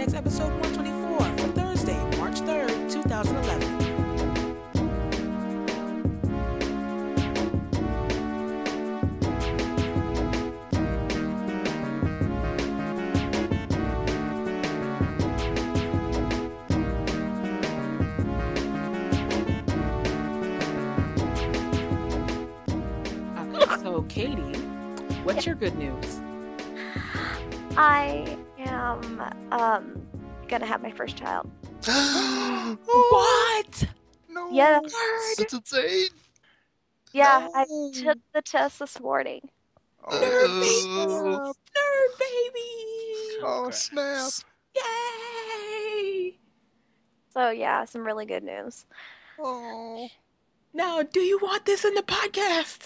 X episode 124 for Thursday, March 3rd, 2011. So, Katie, what's your good news? I am gonna have my first child. What? No. Yes. That's insane. Yeah, I No. took the test this morning. Nerd baby! Oh, Nerd baby! oh snap. Yay! So yeah, some really good news. Oh. Now, do you want this in the podcast?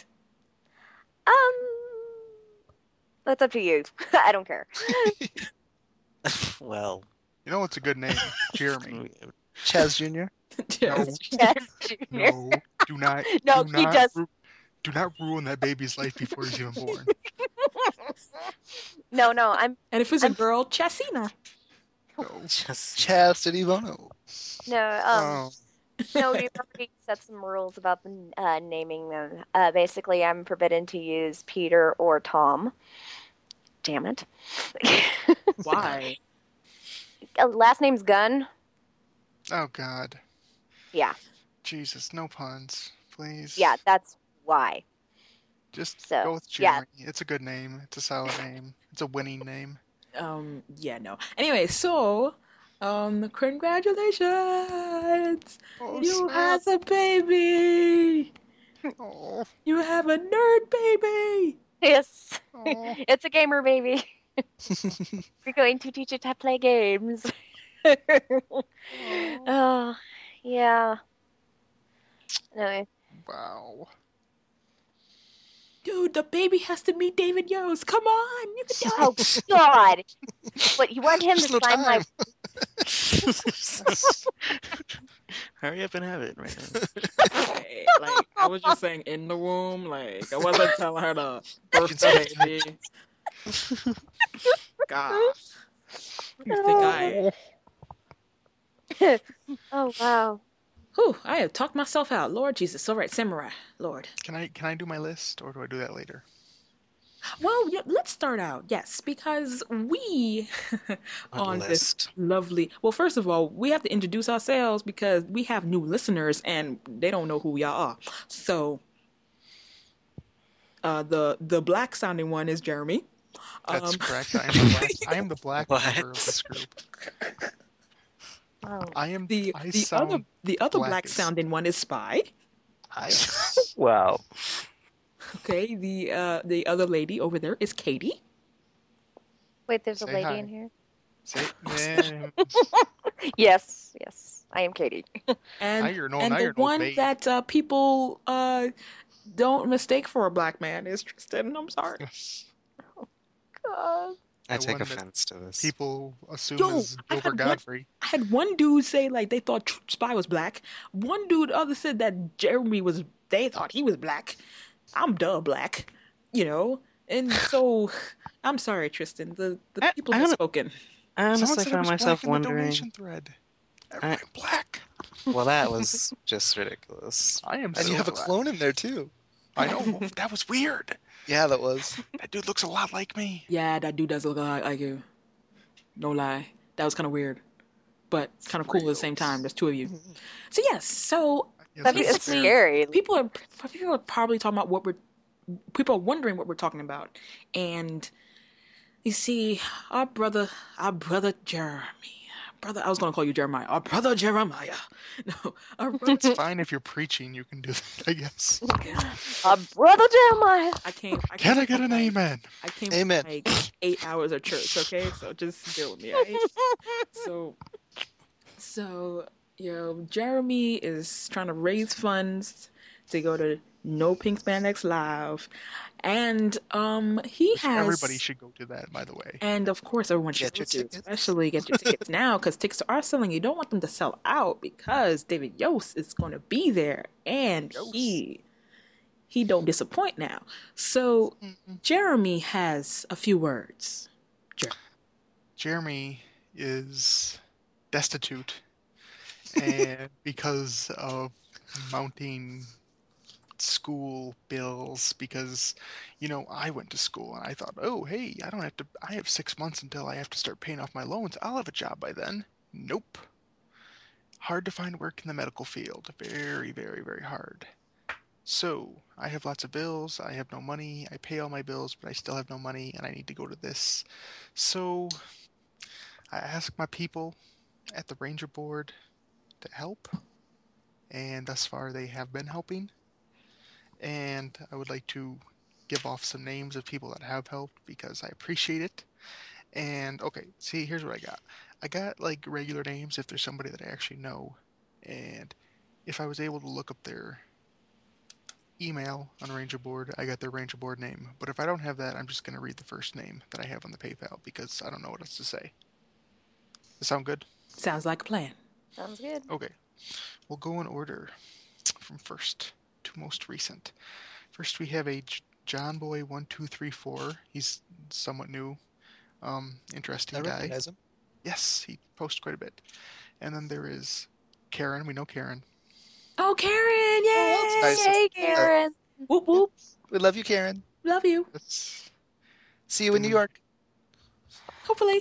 That's up to you. I don't care. Well, You know what's a good name? Jeremy. Chaz Jr. Yes. Yes, Junior. No, do not. No, do he not does. do not ruin that baby's life before he's even born. No, I'm And if it's a girl, Chessina. No. Chastity Bono. no Oh. no. We've already set some rules about the naming them. Basically, I'm forbidden to use Peter or Tom. Damn it. Why? Last name's Gunn. Oh God. Yeah, Jesus, no puns, please. yeah, that's why. Just So, go with yeah. Jeremy. It's a good name. It's a solid name. It's a winning name. Yeah, no. Anyway, so, congratulations! Oh, You snap. have a baby! Oh, You have a nerd baby! Yes, oh. it's a gamer baby. We're going to teach it to play games. Oh, yeah. Anyway, Wow. Dude, the baby has to meet David Yost. Come on, you can do oh God! What you want him There's to no sign my? time. Hurry up and have it, man. it. Like, I was just saying in the womb. Like, I wasn't telling her to birth the baby. Gosh. You think Oh wow! Whew, I have talked myself out. Lord Jesus. All right, Samurai. Lord. Can I do my list, or do I do that later? Well, yeah, let's start out. Yes, because we on this list. lovely. Well, first of all, we have to introduce ourselves because we have new listeners and they don't know who we are. So, the black sounding one is Jeremy. That's correct. I am the black What? member of this group. Oh. I am The I the sound other the other black blackest. sounding one is Spy. Wow. Okay, the other lady over there is Katie. Wait, there's a Say lady hi. in here. Say, man, Yes, I am Katie. And Now you're no- and now the you're no one bait. that people don't mistake for a black man is Tristan. I'm sorry. God. I The take one that offense to this. people assume Yo, is I Gilbert had one- Godfrey. I had one dude say like they thought Spy was black. One dude other said that Jeremy was. They thought he was black. I'm black, you know. And so I'm sorry, Tristan. The people I have don't- spoken. I Someone honestly said it found was myself black in the wondering. donation thread. Everyone black. Well, that was just ridiculous. I am. And so you have a black. clone in there too. I know. That was weird. Yeah, that was. That dude looks a lot like me. Yeah, that dude does look like you. No lie, that was kind of weird, but kind of cool at the same time. There's two of you. So yes, so Yes, That'd be that's it's fair. scary. people are probably talking about people are wondering what we're talking about, and you see, our brother Jeremy, I was gonna call you Jeremiah, our brother Jeremiah. No, our brother. It's fine if you're preaching. You can do that, I guess. Brother Jeremiah. Can Can I get an amen? I came Amen. from like 8 hours of church, okay? So just deal with me, right? So, you know, Jeremy is trying to raise funds to go to No Pink Spandex Live. And he has Everybody should go to that, by the way. and of course everyone should Get your go to, tickets. especially get your tickets now because tickets are selling. You don't want them to sell out because David Yost is going to be there and he don't disappoint now. So Jeremy has a few words. Jeremy is destitute, and because of mounting school bills, because I went to school and I thought, oh hey, I have 6 months until I have to start paying off my loans. I'll have a job by then. Nope. Hard to find work in the medical field. Very, very, very hard. So I have lots of bills. I have no money. I pay all my bills, but I still have no money, and I need to go to this. So I asked my people at the Ranger Board to help, and thus far they have been helping. And I would like to give off some names of people that have helped because I appreciate it. And okay, see, here's what I got. I got like regular names if there's somebody that I actually know, and if I was able to look up their email on Ranger Board, I got their Ranger Board name. But if I don't have that, I'm just going to read the first name that I have on the PayPal because I don't know what else to say. Does that sound good? Sounds like a plan. Sounds good. Okay. We'll go in order from first to most recent. First, we have a John Boy 1234. He's somewhat new. Interesting guy. I recognize him. Yes, he posts quite a bit. And then there is Karen. We know Karen. Oh, Karen! Yay! Oh, that's nice. Yay, Karen! Whoop whoop. We love you, Karen. Love you. That's See you in New York. Hopefully.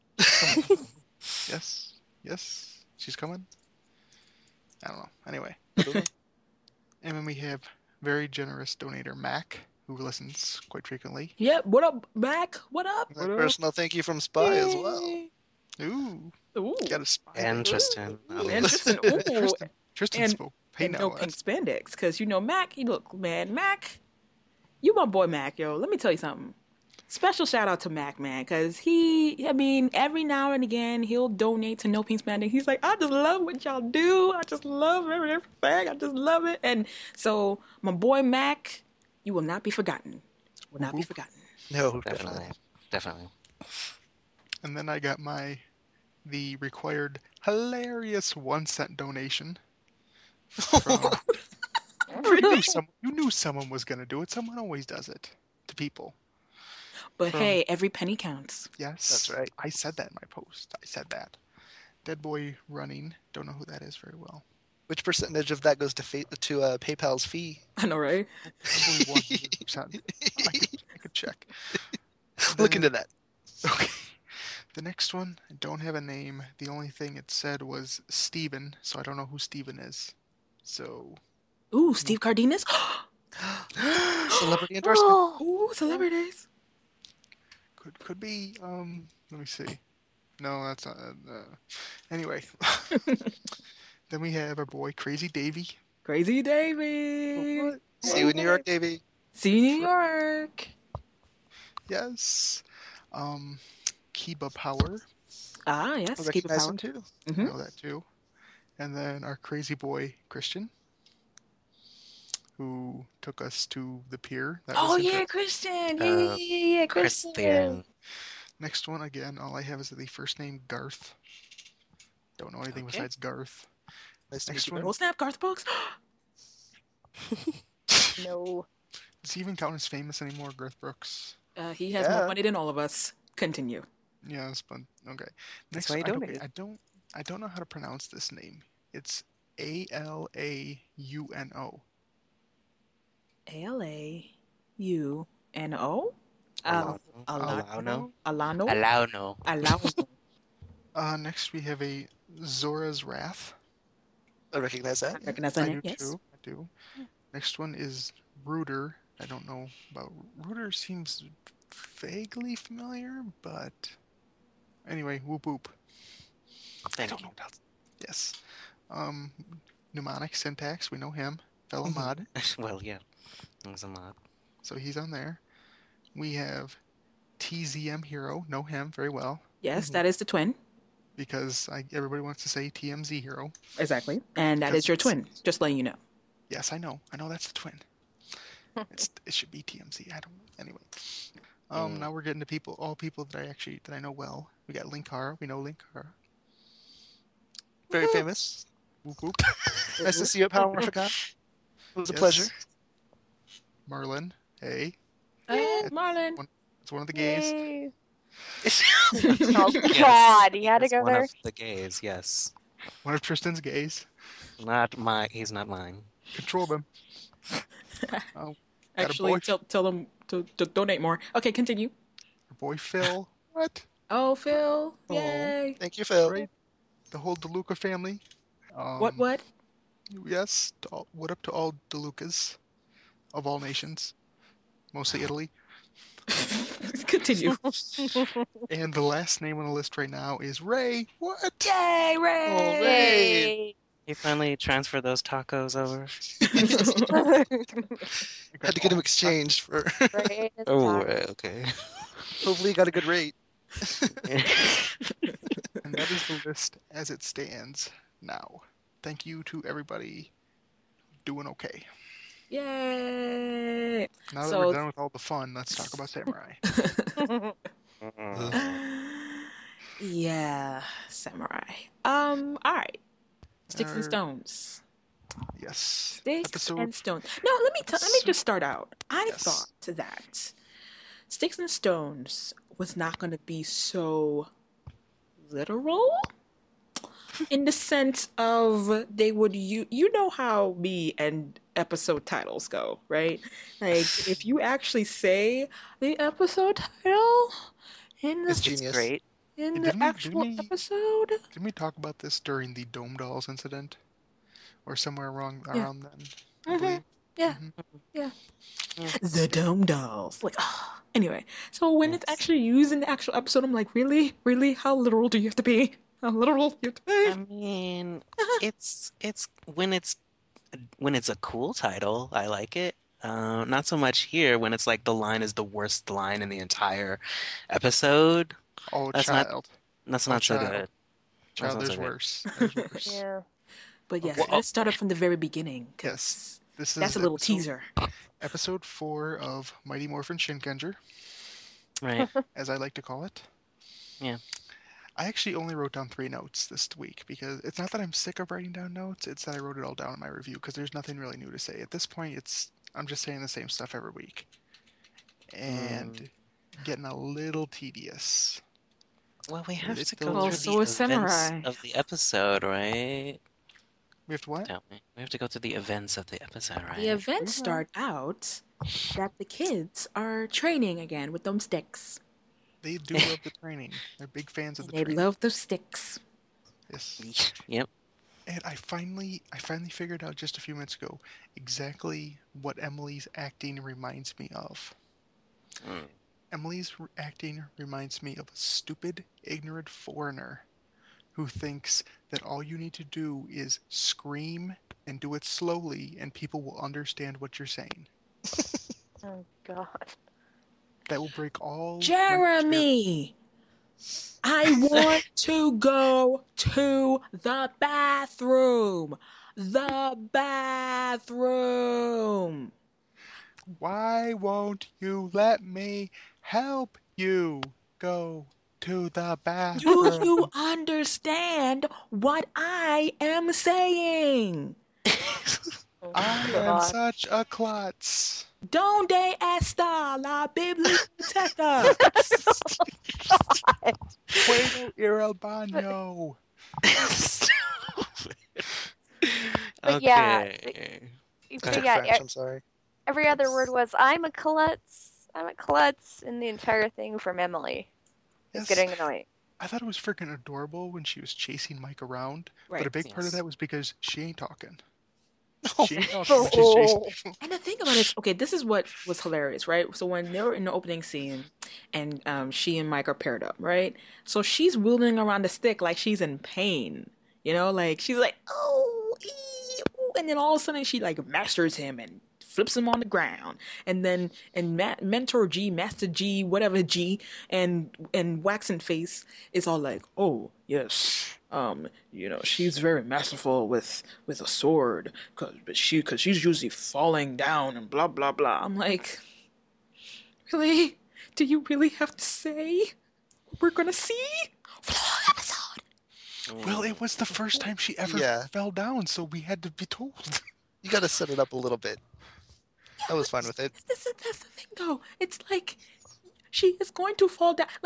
yes. She's coming. I don't know. Anyway. And then we have very generous donator Mac, who listens quite frequently. Yep. What up, Mac? What up? A personal thank you from Spy as well. Ooh. Ooh. Got a spy. And Tristan. And Tristan. Ooh. Tristan And- spoke. Hey, And now, no pink spandex, because Mac. Look, man, Mac. You my boy, Mac, yo. Let me tell you something. Special shout out to Mac, man, because every now and again, he'll donate to No Pink Spandex. He's like, I just love what y'all do. I just love everything. I just love it. And so, my boy, Mac, you will not be forgotten. Will not be forgotten. No, Definitely. And then I got the required hilarious 1-cent donation. From, you knew someone was going to do it. Someone always does it to people. But From- hey, every penny counts. Yes. That's right. I said that in my post. I said that. Dead Boy Running. Don't know who that is very well. Which percentage of that goes to PayPal's fee? I know, right? Probably 100%. I could check. Look into that. Okay. The next one, I don't have a name. The only thing it said was Steven, so I don't know who Steven is. So, Ooh, Steve Cardenas. Celebrity endorsement. Ooh, celebrities. could be, let me see. No, that's not, anyway. Then we have our boy, Crazy Davy. Crazy Davy. See you in New York, Davey. See you in New York. Yes. Kiba Power. Ah, yes. I Keep it recognize power. him too. I Mhm. know that too. And then our crazy boy, Christian, who took us to the pier. That Oh was yeah, interesting. Christian. Uh, Yeah, Christian. Christian. Next one, again, all I have is the first name, Garth. Don't know anything Okay. besides Garth. Nice to Next meet you. one. Oh snap, Garth Brooks. No. Does he even count as famous anymore, Garth Brooks? He has Yeah. more money than all of us. Continue. Yes, but okay. That's Next, why he I donated. don't know how to pronounce this name. It's ALAUNO. ALAUNO. Alano. Alano. Alano. Alano. Next we have a Zora's Wrath. I recognize that. Recognize I that do name? Yes. too. I do. Next one is Rooter. I don't know about Rooter. Seems vaguely familiar, but anyway, whoop whoop. Thank don't you. know what else. Yes. Mnemonic Syntax. We know him. Fellow mod. Well, yeah. There's a mod. So he's on there. We have TZM Hero. Know him very well Yes, that is the twin. because everybody wants to say TMZ Hero. Exactly. And that is your twin. Just letting you know. Yes, I know. I know that's the twin. It should be TMZ. I don't. Anyway. Now we're getting to all people that I know well. We got Linkar. We know Linkar. Very famous. Whoop whoop. Nice to see you at Power Morphicon. It was a Yes. pleasure. Marlin. Hey. Hey, Marlon. It's one of the gays. Yay. Oh Yes, God, he had to is go one there. of the gays, yes. One of Tristan's gays. He's not mine. Control them. Oh, got a boy. Actually, tell them to donate more. Okay, continue. Boy Phil. What? Oh, Phil. Oh. Yay. Thank you, Phil. Right? The whole DeLuca family. What? Yes. What up to all DeLucas of all nations, mostly Italy. Continue. And the last name on the list right now is Ray. What? Yay, Ray! Oh, Ray. Yay. He finally transferred those tacos over. Had to get him exchanged for. Right, it's Oh, time. right, okay. Hopefully, he got a good rate. And that is the list as it stands now. Thank you to everybody doing okay. Yay! Now that So- we're done with all the fun, let's talk about Samurai. Yeah, Samurai. All right. Sticks and Our- Stones. Yes. Sticks Episode and Stones. No, let me just start out. I Yes. thought that Sticks and Stones was not going to be so literal in the sense of they would you know how me and episode titles go, right? Like if you actually say the episode title in the It's genius. Great. in the Didn't we- actual didn't we- episode. Didn't we talk about this during the Dome Dolls incident? Or somewhere around then, I Mhm. believe? Yeah. Mhm. The Dome Dolls. Like, anyway, so when it's actually used in the actual episode, I'm like, really? Really? How literal do you have to be? How literal do you have to be? I mean, it's when it's a cool title, I like it. Not so much here when it's like the line is the worst line in the entire episode. Oh, That's not- child. That's Oh, not so child. good. Child, sounds there's like it. worse. There's worse. Yeah. But yes, Well, let's start up from the very beginning. 'cause Yes. This is that's a little episode- teaser. Episode 4 of Mighty Morphin Shinkenger, Right. as I like to call it. Yeah. I actually only wrote down 3 notes this week because it's not that I'm sick of writing down notes, it's that I wrote it all down in my review because there's nothing really new to say. At this point, I'm just saying the same stuff every week. And getting a little tedious. Well, we have It's to still- go Well, through so the is events Samurai. of the episode, right? We have to what? Tell me. We have to go through the events of the episode, right? The events start out that the kids are training again with them sticks. They do love the training. They're big fans of And the they training. love those sticks. Yes. Yep. And I finally figured out just a few minutes ago exactly what Emily's acting reminds me of. Mm. Emily's acting reminds me of a stupid, ignorant foreigner who thinks that all you need to do is scream and do it slowly and people will understand what you're saying. Oh God. That will break all... Jeremy! I want to go to the bathroom! The bathroom! Why won't you let me help you go to the Do bathroom? you understand what I am saying? Oh, I am God. such a klutz. Donde está la biblioteca? Puedo ir al baño. But yeah, Okay. But Took yeah, French, I'm sorry. every other word was I'm a klutz. I'm a klutz, and the entire thing from Emily is Yes, getting annoying. I thought it was freaking adorable when she was chasing Mike around, but a Right. big part of Yes. that was because she ain't talking. Oh, She ain't talking when she's chasing people. And the thing about it, okay, this is what was hilarious, right? So when they were in the opening scene, and she and Mike are paired up, right? So she's wheeling around the stick like she's in pain, you know, like she's like, oh, ee, ooh," and then all of a sudden she like masters him and flips him on the ground, and then Mentor G, Master G, whatever G, and Waxen Face is all like, oh yes. You know, she's very masterful with a sword, cause she's usually falling down and blah blah blah. I'm like, really? Do you really have to say what we're gonna see for the whole episode? Well, it was the first time she ever Yeah. fell down, so we had to be told. You gotta set it up a little bit. I was fine with it. That's the thing, though. It's like she is going to fall down. Like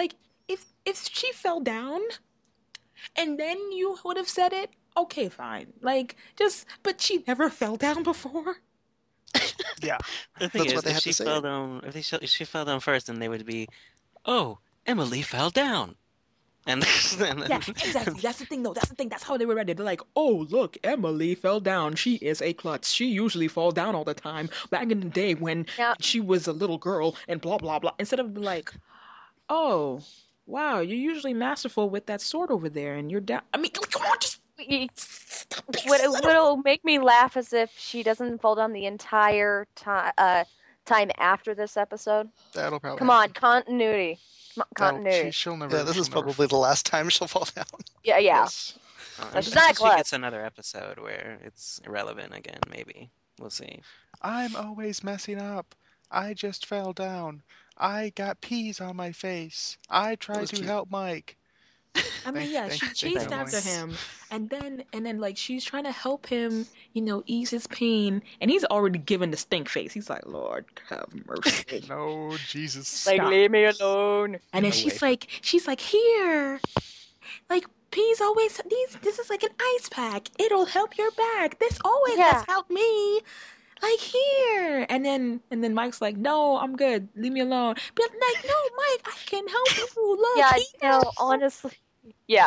if she fell down and then you would have said it, okay, fine. Like, but she never fell down before. Yeah. The thing That's is, what they if had she to say. fell down, if she fell down first, then they would be, oh, Emily fell down, and and Yeah, exactly. That's the thing, though. That's the thing. That's how they were read it. They're like, oh, look, Emily fell down. She is a klutz. She usually fall down all the time. Back in the day when Yeah. she was a little girl and blah, blah, blah. Instead of like, oh, wow, you're usually masterful with that sword over there and you're down. I mean, come on, just stop being What'll make me laugh is if she doesn't fall down the entire time after this episode. That'll probably Come on, happen. continuity. Continuity. She'll never. Yeah, this is she'll never probably the last time she'll fall down. Yeah. Yes. That's until not she klutz. gets another episode where it's irrelevant again. Maybe we'll see. I'm always messing up. I just fell down. I got peas on my face. I tried was to cute. help Mike. I mean, Thank- yeah, thank- she thank chased you, after Emily. him, and then like she's trying to help him, ease his pain, and he's already given the stink face. He's like, Lord, have mercy. No, Jesus. Like, Stop. leave me alone. And then No she's like, here, like peas always. This is like an ice pack. It'll help your back. This always Yeah. has helped me. Like here, and then Mike's like, no, I'm good. Leave me alone. But like, no, Mike, I can help you. Look, Yeah, here. honestly, yeah,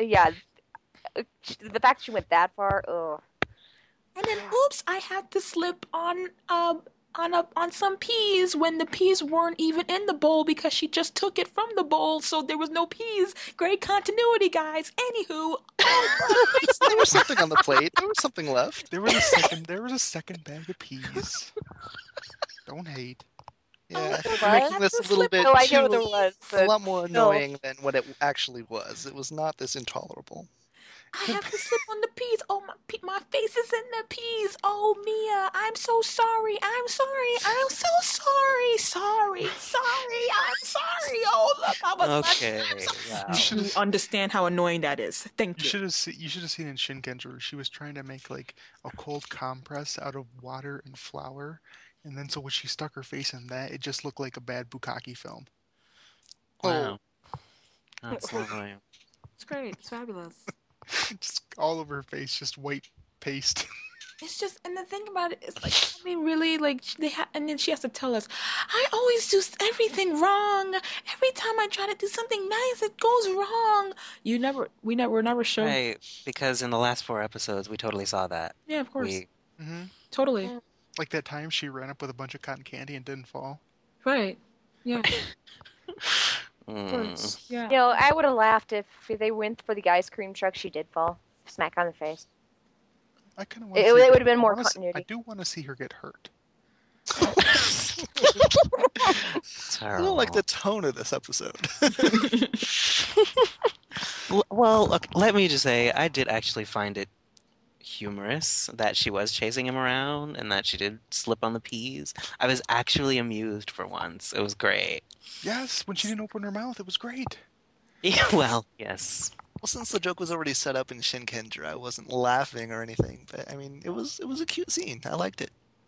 the fact she went that far, ugh. And then, oops, I had to slip on some peas when the peas weren't even in the bowl because she just took it from the bowl, so there was no peas. Great continuity, guys. Anywho, There was something on the plate. There was something left. There was a second bag of peas. Don't hate. Yeah, Oh, you're making what? this a little bit No, I know too, there was, a but lot more no. annoying than what it actually was. It was not this intolerable. I have to slip on the peas. Oh, my face is in the peas. Oh, Mia, I'm so sorry. I'm sorry. I'm so sorry. Sorry. I'm sorry. Oh, look, I was Okay, wow. You understand how annoying that is. Thank You you. should have seen in Shinkenger. She was trying to make like a cold compress out of water and flour, and then so when she stuck her face in that, it just looked like a bad Bukkake film. Wow. That's lovely. It's great. It's fabulous. Just all over her face, just white paste. It's just, and the thing about it is, like, I mean, really, like, and then she has to tell us, I always do everything wrong. Every time I try to do something nice, it goes wrong. We're never shown. Right, because in the last 4 episodes, we totally saw that. Yeah, of course. hmm Totally. Like that time she ran up with a bunch of cotton candy and didn't fall. Right. Yeah, of Mm. course. Yeah. I would have laughed if they went for the ice cream truck. She did fall, smack on the face. I kind of It would have been more I continuity. do want to see her get hurt. I don't like the tone of this episode. Well, look, let me just say, I did actually find it humorous that she was chasing him around and that she did slip on the peas. I was actually amused for once. It was great. Yes, when she didn't open her mouth, it was great. Yeah, well, yes. Well, since the joke was already set up in Shinkenger, I wasn't laughing or anything. But I mean, it was a cute scene. I liked it.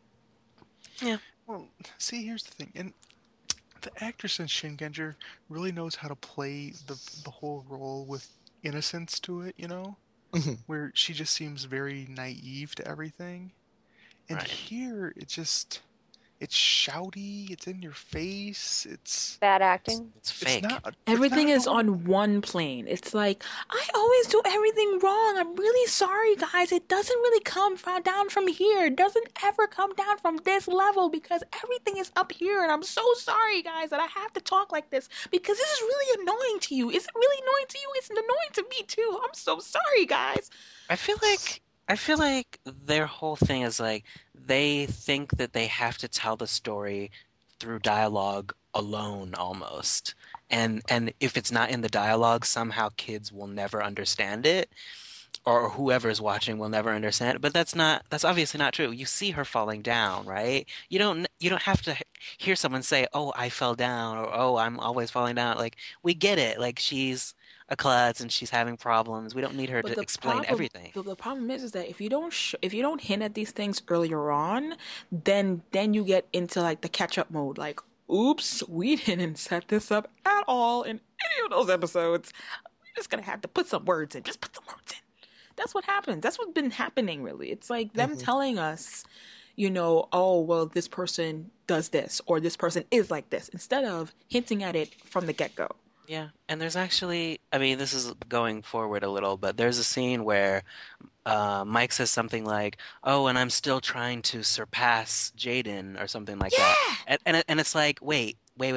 Well, see, here's the thing, and the actress in Shinkenger really knows how to play the whole role with innocence to it, Mhm. where she just seems very naive to everything. And Right. here, it's shouty, it's in your face, it's Bad acting. It's it's fake. not it's Everything not is on one plane. It's like, I always do everything wrong. I'm really sorry, guys. It doesn't really come down from here. It doesn't ever come down from this level because everything is up here. And I'm so sorry, guys, that I have to talk like this because this is really annoying to you. Is it really annoying to you? It's annoying to me, too. I'm so sorry, guys. I feel like their whole thing is like they think that they have to tell the story through dialogue alone almost. And if it's not in the dialogue, somehow kids will never understand it or whoever is watching will never understand it. But that's obviously not true. You see her falling down, right? You don't have to hear someone say, "Oh, I fell down," or "Oh, I'm always falling down." Like we get it. Like she's a klutz and she's having problems. We don't need her But to explain everything. The problem is that if you don't hint at these things earlier on, then you get into like the catch up mode. Like, oops, we didn't set this up at all in any of those episodes, we're just gonna have to put some words in. Just put some words in. That's what happens. That's what's been happening, really. It's like them telling us, oh, well, this person does this or this person is like this, instead of hinting at it from the get-go. Yeah, and there's actually, I mean, this is going forward a little, but there's a scene where Mike says something like, "Oh, and I'm still trying to surpass Jaden," or something like that. And it's like, wait.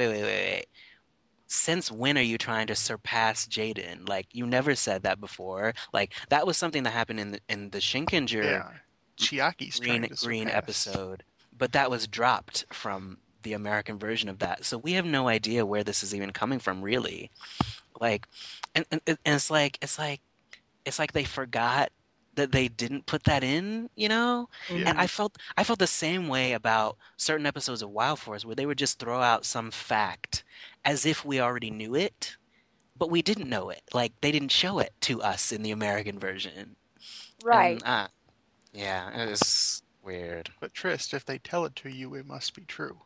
Since when are you trying to surpass Jaden? Like, you never said that before. Like, that was something that happened in the Shinkenger Chiaki's Green episode, but that was dropped from the American version of that. So we have no idea where this is even coming from, really. Like, and it's like they forgot that they didn't put that in, Yeah. And I felt the same way about certain episodes of Wild Force, where they would just throw out some fact as if we already knew it, but we didn't know it. Like, they didn't show it to us in the American version. Right. And, yeah, it was weird. But Trist, if they tell it to you, it must be true.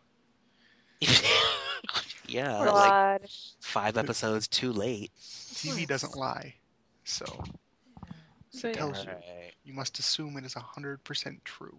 Yeah, Oh, like God. 5 episodes too late. TV doesn't lie, so So, it tells you. Right. You must assume it is 100% true.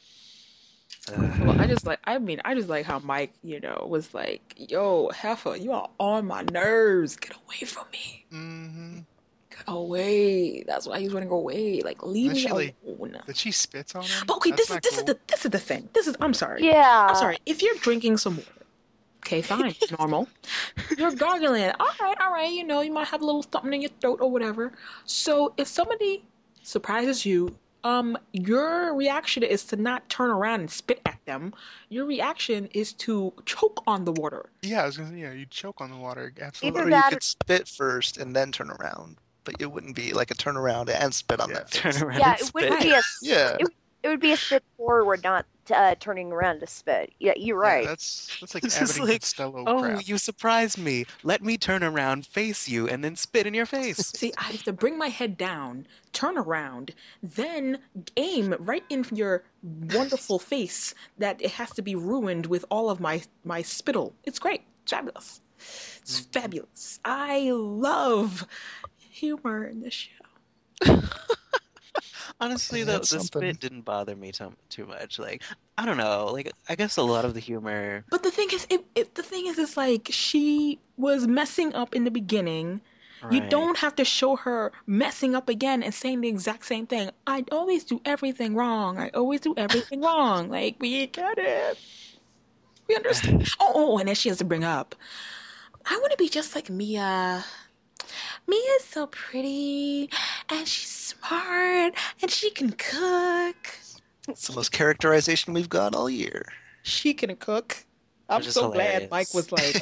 well, I just like how Mike, was like, "Yo, Heifer, you are on my nerves. Get away from me. Mm-hmm. Get away." That's why he was running away. Like, leave me alone. That she spits on him. But okay, That's this not is cool. the thing. I'm sorry. Yeah. I'm sorry. If you're drinking some water, okay, fine, normal. You're gargling. All right. You might have a little something in your throat or whatever. So if somebody surprises you, your reaction is to not turn around and spit at them. Your reaction is to choke on the water. Yeah, I was gonna say, you choke on the water, absolutely. Either Or that you could spit first and then turn around, but it wouldn't be like a turn around and spit on that face. Turn around Yeah, and it wouldn't spit. be a Yeah. it would be a spit forward, not turning around to spit. Yeah, you're right. Yeah, that's like This Abbott is and like, Costello oh, crap. you surprised me. Let me turn around, face you, and then spit in your face. See, I have to bring my head down, turn around, then aim right in your wonderful face that it has to be ruined with all of my spittle. It's great. It's fabulous. It's fabulous. I love humor in this show. Honestly, Yeah, though, the that's something. spit didn't bother me too much. Like, I don't know. Like, I guess a lot of the humor. But the thing is, it's like she was messing up in the beginning. You Right. don't have to show her messing up again and saying the exact same thing. I always do everything wrong. I always do everything wrong. Like, we get it. We understand. Oh, and then she has to bring up, I want to be just like Mia. Mia's so pretty, and she's smart, and she can cook. It's the most characterization we've got all year. She can cook. I'm Which is so glad hilarious. Mike was like,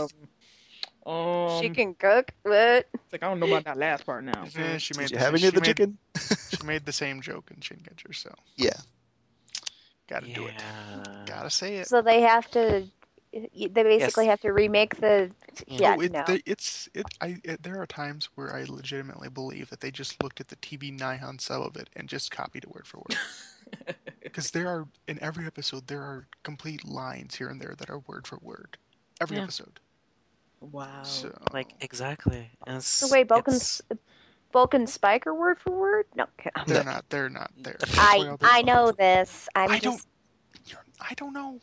She can cook. What? It's like, I don't know about that last part now. Yeah, she made Did you the have same- any of the she made- chicken? She made the same joke in Shinkenger, so Yeah. gotta do it. Yeah. Gotta say it. So they have to. They basically have to remake the. Yeah, no. There are times where I legitimately believe that they just looked at the TV Nihon sub of it and just copied it word for word. Because in every episode, there are complete lines here and there that are word for word. Every Yeah. episode. Wow. So, Like, exactly. It's, The way it's- Bulk and Spike are word for word. No, they're not there. That's why all those I know lines- this. I don't know.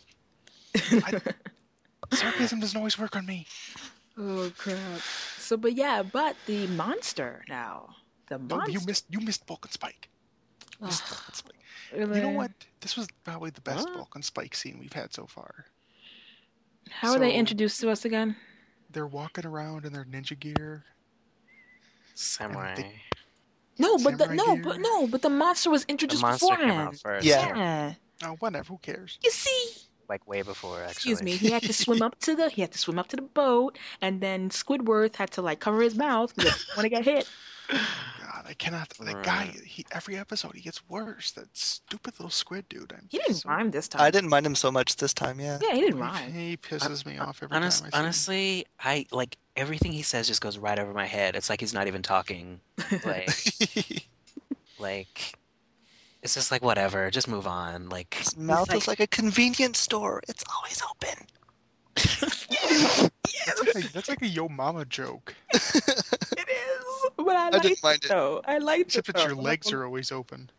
Sarcasm doesn't always work on me. Oh crap. So, but the monster now. The No, monster. you missed Bulk and Spike. You missed Ugh. Bulk and Spike. Really? You know what? This was probably the best Huh? Bulk and Spike scene we've had so far. How are they So- introduced to us again? They're walking around in their ninja gear. Samurai. No, but Samurai gear. but the monster was The introduced monster came beforehand. out first. Yeah. Yeah. Oh, whatever. Who cares? You see, Like, way before, actually. excuse me, he had to swim up to the boat, and then Squidward had to like cover his mouth because he didn't want to get hit. God, I cannot. That guy. Every episode he gets worse. That stupid little squid dude. He didn't rhyme this time. I didn't mind him so much this time, yeah. Yeah, he didn't rhyme. He pisses me off every time I see him. Honestly, I like everything he says just goes right over my head. It's like he's not even talking. Like it's just like whatever, just move on. Like His mouth is like a convenience store. It's always open. That's like a Yo Mama joke. It is, but I I liked didn't mind it it. though. I liked Except it that your though. legs are always open.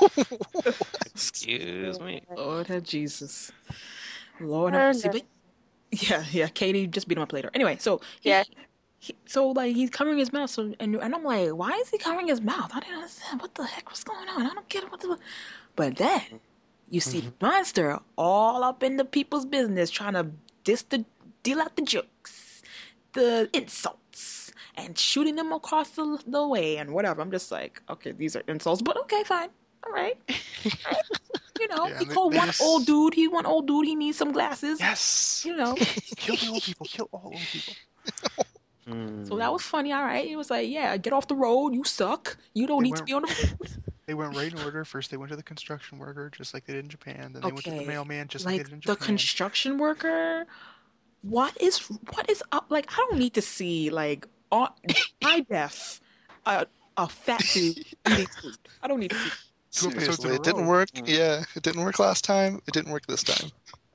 Excuse me. Lord have Jesus. Lord Oh, have mercy. no. But yeah. Katie just beat him up later. Anyway, so Yeah. so like he's covering his mouth. So and I'm like, why is he covering his mouth? I didn't understand what the heck was going on. I don't get what the. But then you see the monster all up in the people's business, trying to deal out the jokes, the insults, and shooting them across the way and whatever. I'm just like, okay, these are insults, but okay, fine, all right. You know, Yeah, he they- called they one just- old dude. He one old dude. He needs some glasses. Yes. You know, Kill the old people. Kill all old people. so that was funny. All right, he was like, yeah, get off the road. You suck. You don't They need to weren't- be on the road. They went right in order. First, they went to the construction worker, just like they did in Japan. Then they went to the Okay, mailman, just like they like did in the Japan. construction worker. What is up? Like, I don't need to see like on high def a fat dude eating food. I don't need to see. Two episodes Seriously, in a it didn't row. work. Yeah, it didn't work last time. It didn't work this time.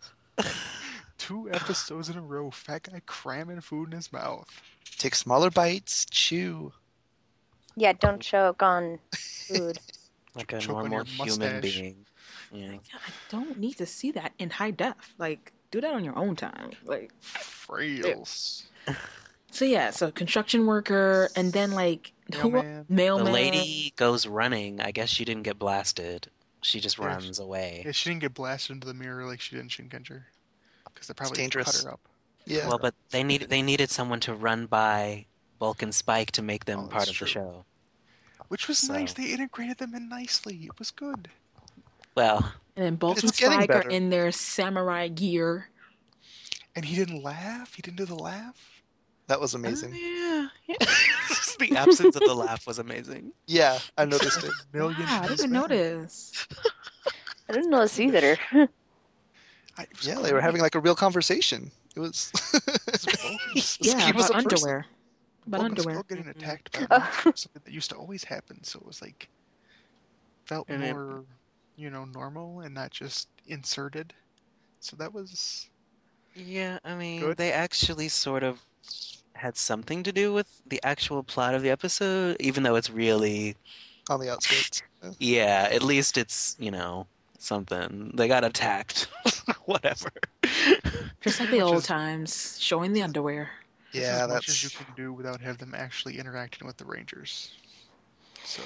2 episodes in a row. Fat guy cramming food in his mouth. Take smaller bites, chew. Yeah, don't choke on food. Like a Choke on normal your human mustache. being. Yeah. Yeah, I don't need to see that in high def. Like, do that on your own time. Like, Frails. so yeah, so construction worker, and then like Mailman. The mailman. lady goes running. I guess she didn't get blasted. She just Yeah, runs away. Yeah, she didn't get blasted into the mirror like she did in Shinkenger. Because they probably dangerous. cut her up. Yeah. Well, but they needed someone to run by Bulk and Spike to make them Oh, part that's of true. the show. Which was So- nice. They integrated them in nicely. It was good. Well, And then Bulk It's and getting Spike are better. in their samurai gear. And he didn't laugh. He didn't do the laugh. That was amazing. yeah. The absence of the laugh was amazing. Yeah, I noticed it. Million Wow, I times didn't better. notice. I didn't notice either. It was Yeah, they were great. having like a real conversation. It was. Yeah, He was about a person. underwear. About Bulk and underwear. Spike getting attacked by Oh. monsters, something that used to always happen. So it was like felt And it- more, normal and not just inserted. So that was Yeah, I mean, Good. they actually sort of had something to do with the actual plot of the episode, even though it's really, On the outskirts. yeah, at least it's, something. They got attacked. Whatever. Just like the much old as- times, showing the underwear. It's Yeah, as much as you that's. can do without having them actually interacting with the Rangers. So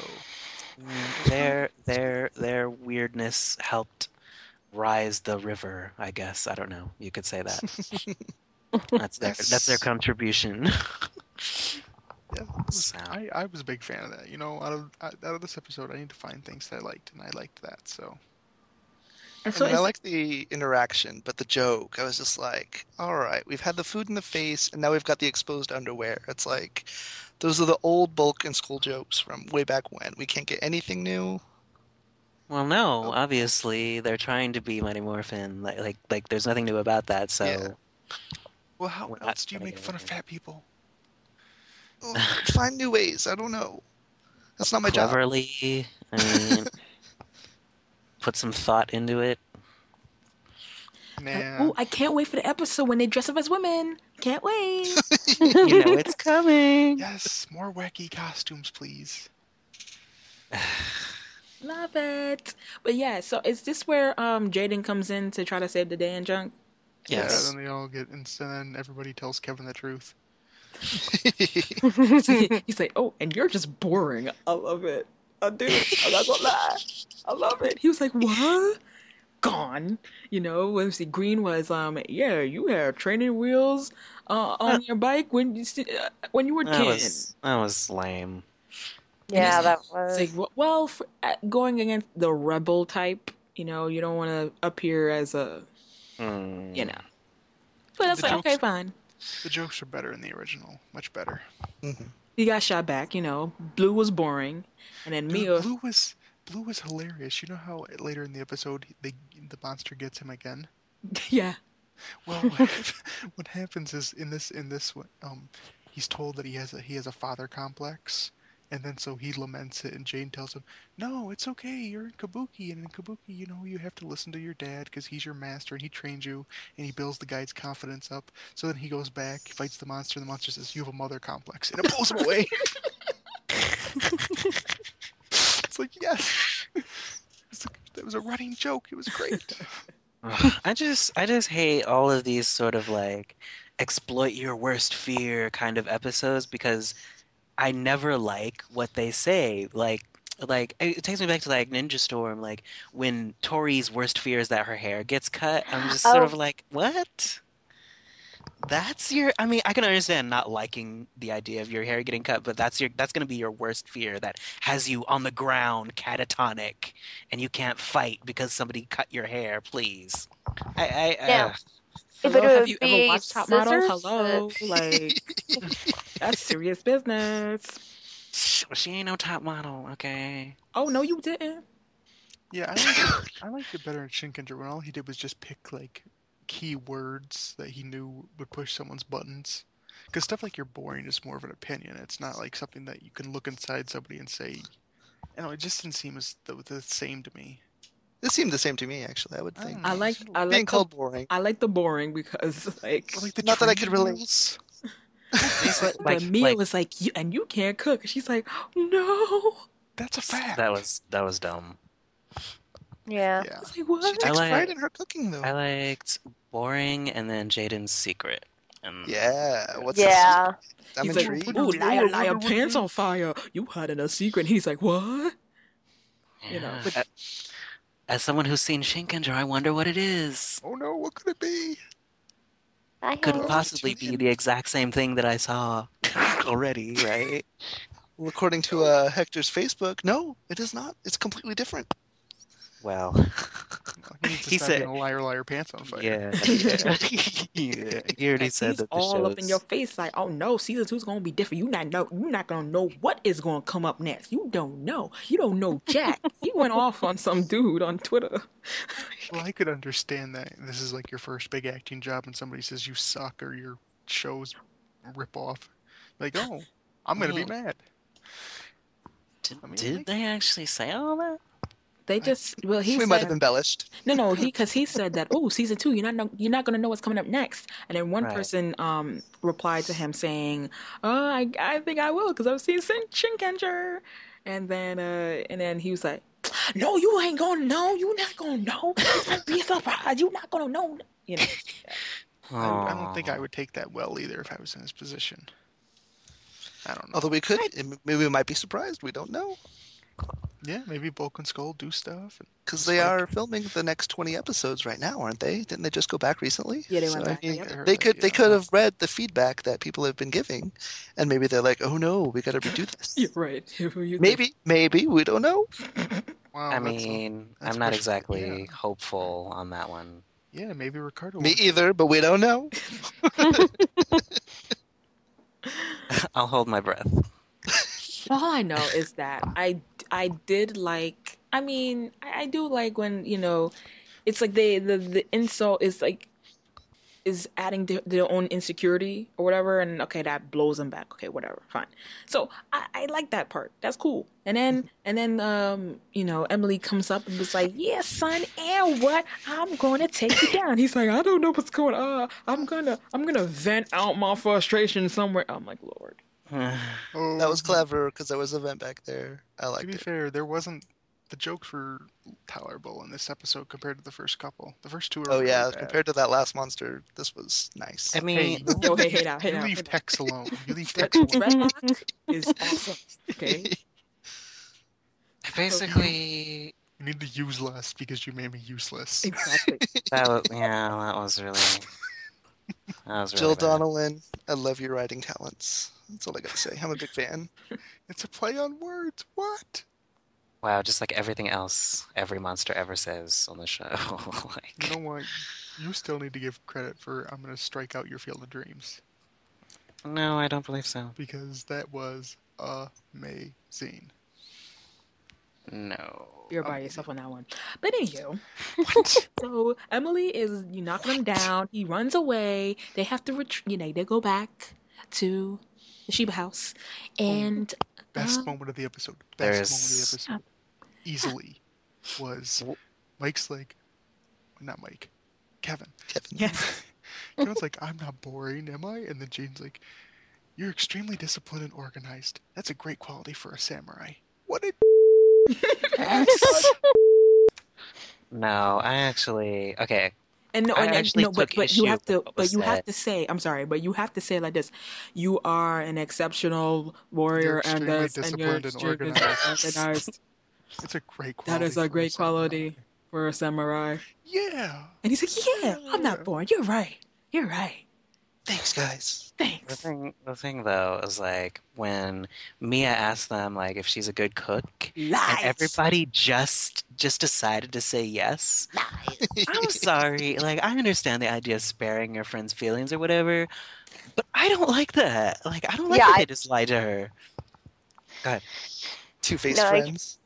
Their weirdness helped rise the river, I guess. I don't know. You could say that. That's their contribution. yeah, it was- So- I was a big fan of that. Out of this episode, I need to find things that I liked, and I liked that. So And I so mean, I it's- like the interaction, but the joke, I was just like, all right, we've had the food in the face, and now we've got the exposed underwear. It's like, those are the old Bulk and Skull jokes from way back when. We can't get anything new. Well, no, obviously they're trying to be Mighty Morphin. Like there's nothing new about that. So Yeah. well, how We're not else do you gonna make get fun of anything. fat people? Oh, find new ways. I don't know. That's not my job. cleverly, I mean, put some thought into it. Nah. oh, I can't wait for the episode when they dress up as women. Can't wait. You know it's coming. Yes, more wacky costumes, please. Love it. But yeah, so is this where Jaden comes in to try to save the day and junk? Yes. Yeah, then they all get, and then everybody tells Kevin the truth. He's like, oh, and you're just boring. I love it. I do. I'm not gonna lie. I love it. He was like, what? Gone. Let's see. Green was, yeah, you had training wheels on your bike when you were 10. That was lame. Yeah, that It's was. like, well, going against the rebel type, you don't want to appear as a, Hmm. But that's The like, okay, jokes- fine. The jokes are better in the original, much better. He got shot back, Blue was boring. And then Dude, Mia, Blue was hilarious. You know how later in the episode the monster gets him again? yeah. Well, what happens is in this one, he's told that he has a father complex, And then so he laments it, and Jane tells him, "No, it's okay. You're in Kabuki, and in Kabuki, you have to listen to your dad because he's your master and he trained you, and he builds the guy's confidence up." So then he goes back, he fights the monster, and the monster says, "You have a mother complex," and it pulls him away. It's like, yes, that was a running joke. It was great. Ugh, I just hate all of these sort of like exploit your worst fear kind of episodes because I never like what they say. Like it takes me back to like Ninja Storm, like when Tori's worst fear is that her hair gets cut. I'm just sort Oh, of like, what? That's your, I mean, I can understand not liking the idea of your hair getting cut, but that's gonna be your worst fear that has you on the ground catatonic and you can't fight because somebody cut your hair, please. now, if it Hello, have would you ever be watched Top Model? scissors, Hello, like that's serious business. She ain't no top model, okay? Oh no, you didn't. Yeah, I liked it better in Shinkenger when all he did was just pick like key words that he knew would push someone's buttons. Because stuff like "you're boring" is more of an opinion. It's not like something that you can look inside somebody and say. I don't know, it just didn't seem as the same to me. This seemed the same to me, actually. I would I think. don't know. I Being like called boring. I like the boring because like Or like the Not that I could training relate. wheels. but Like Mia was like you can't cook. She's like, no. That's a fact. that was dumb. yeah. Yeah. It's like She what? takes like- pride in her cooking, though. I liked Boring and then Jaden's Secret. And Yeah. What's Yeah. the I'm He's intrigued. like, ooh, liar, pants on fire. You hiding a secret. And he's like, what? You know, yeah. but- As someone who's seen Shinkenger, I wonder what it is. Oh no, what could it be? I Could hope. possibly be the exact same thing that I saw already, right? Well, according to Hector's Facebook, no, it is not. It's completely different. Well, He needs to He stop said- being a liar, pants on fire. yeah. Yeah. He already said he's that the all up in show's- your face like, oh no, season 2's gonna be different. You're not gonna know what is gonna come up next. You don't know. You don't know Jack. He went off on some dude on Twitter. Well, I could understand that this is like your first big acting job and somebody says you suck or your show's a rip-off. Like, oh, I'm going to be mad. I mean, Did like- they actually say all that? They just he We might said have embellished. no, because he said that, oh, season 2, you're not gonna know what's coming up next. And then one Right. person replied to him saying, oh, I think I will because I've seen Shinkenger. And then he was like, no, you ain't gonna know. You're not gonna know. It's gonna be a surprise. You're not gonna know. You know. I don't think I would take that well either if I was in his position. I don't know. Although we could, maybe we might be surprised. We don't know. Yeah, maybe Bulk and Skull do stuff. Because they are filming the next 20 episodes right now, aren't they? Didn't they just go back recently? Yeah, they went So, back. I mean, Yep. they could Yeah. have read the feedback that people have been giving, and maybe they're like, oh no, we got to redo this. You're right. Maybe we don't know. Wow, I that's mean, that's I'm not wishful- exactly yeah. hopeful on that one. Yeah, maybe Ricardo. Me will. either, but we don't know. I'll hold my breath. All I know is that I did like. I mean, I do like when it's like the insult is like is adding their own insecurity or whatever, and okay, that blows them back. Okay, whatever, fine. So I like that part. That's cool. And then Emily comes up and was like, "Yeah, son, and what? I'm gonna take you down." He's like, "I don't know what's going on. I'm gonna vent out my frustration somewhere." I'm like, Lord. Oh, That was clever because there was an event back there. I To liked be it. fair, there wasn't. The jokes were tolerable in this episode compared to the first couple. The first two are Oh really yeah, bad. compared to that last monster, this was nice. I Hey, mean, Yo, hey now, you hey leave now. Tex alone. You leave Tex alone. Dreadlock is awesome. Okay. basically, You need to use less because you made me useless. Exactly. that was really Jill bad. Donnellan, I love your writing talents. That's all I gotta say. I'm a big fan. It's a play on words. What? Wow, just like everything else every monster ever says on the show. You know what? You still need to give credit for I'm going to strike out your Field of Dreams No, I don't believe so. because that was amazing. No. You're by yourself on that one. But anywho, What? so Emily is knocking him down. He runs away. They have to retreat. They go back to the Sheba house, and best moment of the episode. Easily was Mike's like, not Mike, Kevin. Yes. Kevin's like, I'm not boring, am I? And then Jane's like, you're extremely disciplined and organized. That's a great quality for a samurai. What a No, I actually okay. And no, I and actually no, took but you issue have to, with what was but you have said. to say, I'm sorry, but you have to say it like this: you are an exceptional warrior, and extremely this, and you're disciplined and extremely organized. organized. It's a great quality. That is a for great samurai. quality for a samurai. Yeah. And he's like, yeah, I'm not boring. You're right. You're right. Thanks, guys. Thanks. The thing though is like when Mia asked them like if she's a good cook, Lies. and everybody just decided to say yes. I'm sorry, like I understand the idea of sparing your friend's feelings or whatever, but I don't like that. Like I don't like Yeah, that they just lied to her. Go ahead. Two-faced No, friends.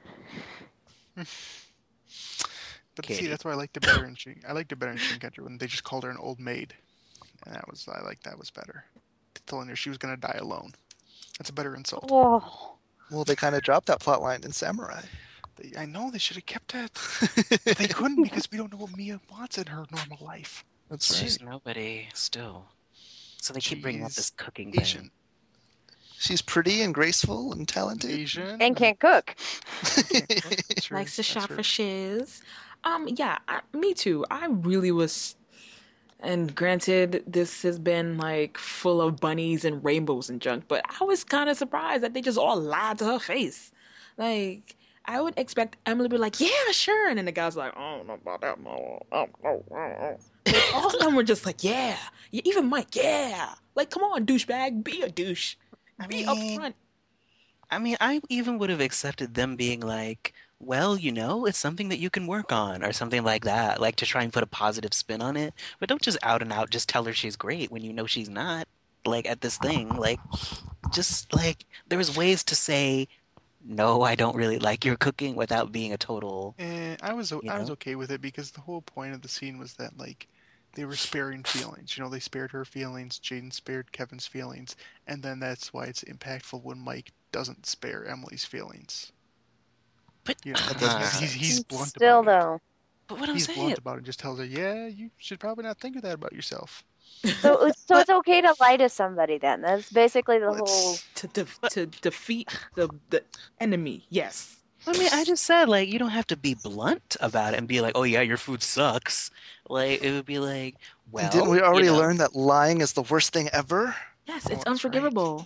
But Katie. see, that's why I liked it better in Shinkenger when they just called her an old maid, and that was better. Telling her she was gonna die alone. That's a better insult. Oh, Well, they kind of dropped that plot line in Samurai. I know they should have kept it. They couldn't because we don't know what Mia wants in her normal life. That's She's right. nobody still. So they keep bringing up She's this cooking Asian. thing. She's pretty and graceful and talented. Asian. and can't cook. True, Likes to that's shop true. for shiz. Yeah, me too. I really was. And granted, this has been like full of bunnies and rainbows and junk, but I was kind of surprised that they just all lied to her face. Like, I would expect Emily to be like, yeah, sure. And then the guy's like, I don't know about that, no. Like, all of them were just like, yeah. Even Mike, yeah. Like, come on, douchebag, be a douche. Be upfront. I mean, I even would have accepted them being like, well, you know, it's something that you can work on or something like that, like to try and put a positive spin on it. But don't just out and out just tell her she's great when you know she's not, like at this thing. Like, just like there was ways to say, no, I don't really like your cooking without being a total. And I was know? okay with it because the whole point of the scene was that like they were sparing feelings. You know, they spared her feelings. Jaden spared Kevin's feelings, and then that's why it's impactful when Mike doesn't spare Emily's feelings. But You know, uh, he's blunt Still, about it. though. but what I'm He's saying, blunt about it. Just tells her, yeah, you should probably not think of that about yourself. So it's okay to lie to somebody then. That's basically the whole. Let's- To defeat the enemy, yes. I mean, I just said like you don't have to be blunt about it and be like, oh yeah, your food sucks. Like it would be like, well, Didn't we already you know. learn that lying is the worst thing ever? Yes, Oh, it's that's unforgivable.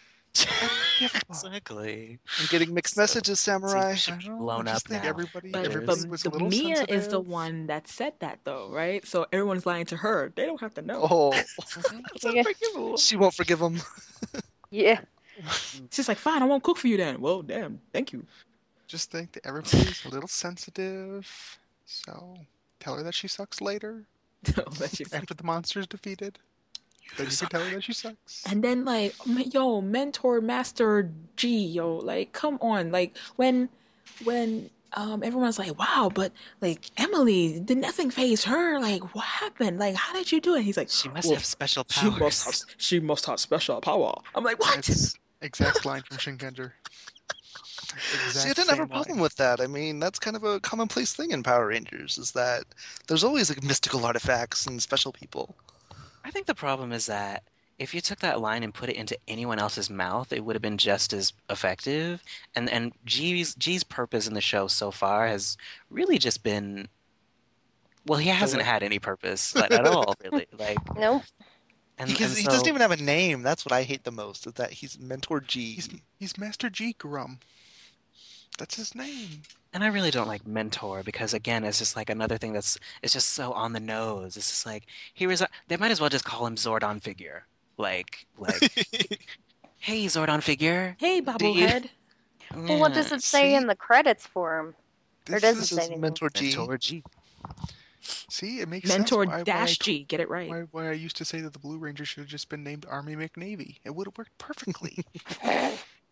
Exactly. I'm getting mixed messages, Samurai. Should I be know, blown I just up think now. everybody But was a little Mia is the sensitive. one that said that though, right? So everyone's lying to her. They don't have to know. Oh, It's Yeah. unforgivable. she won't forgive him. Yeah. She's like, fine, I won't cook for you then. Well, damn, thank you. Just think that everybody's a little sensitive. So tell her that she sucks later That she- after the monster's defeated. Then you can tell her that she sucks. And then like, yo, mentor Master G, yo, like, come on, like when everyone's like, wow, but like Emily, did nothing phase her? Like, what happened? Like, how did you do it? He's like, She must well, have special she powers. must have special power. I'm like, what? That's exact line from Shinkenger. See, I didn't have a problem with that. I mean, that's kind of a commonplace thing in Power Rangers, is that there's always like mystical artifacts and special people. I think the problem is that if you took that line and put it into anyone else's mouth, it would have been just as effective. And G's purpose in the show so far has really just been, well, he hasn't had any purpose at all, really. Like, No. Because he so- doesn't even have a name. That's what I hate the most, is that he's Mentor G. He's Master G Grum. That's his name. And I really don't like mentor because again, it's just like another thing it's just so on the nose. It's just like they might as well just call him Zordon figure. Like, hey Zordon figure. Hey, Do you- bobblehead. Well, what does it say see? in the credits for him? Or does it This say is anything? Mentor G. Mentor G. See, it makes Mentor sense. Dash G, get it right. Why I used to say that the Blue Ranger should have just been named Army McNavy. It would have worked perfectly. Yeah.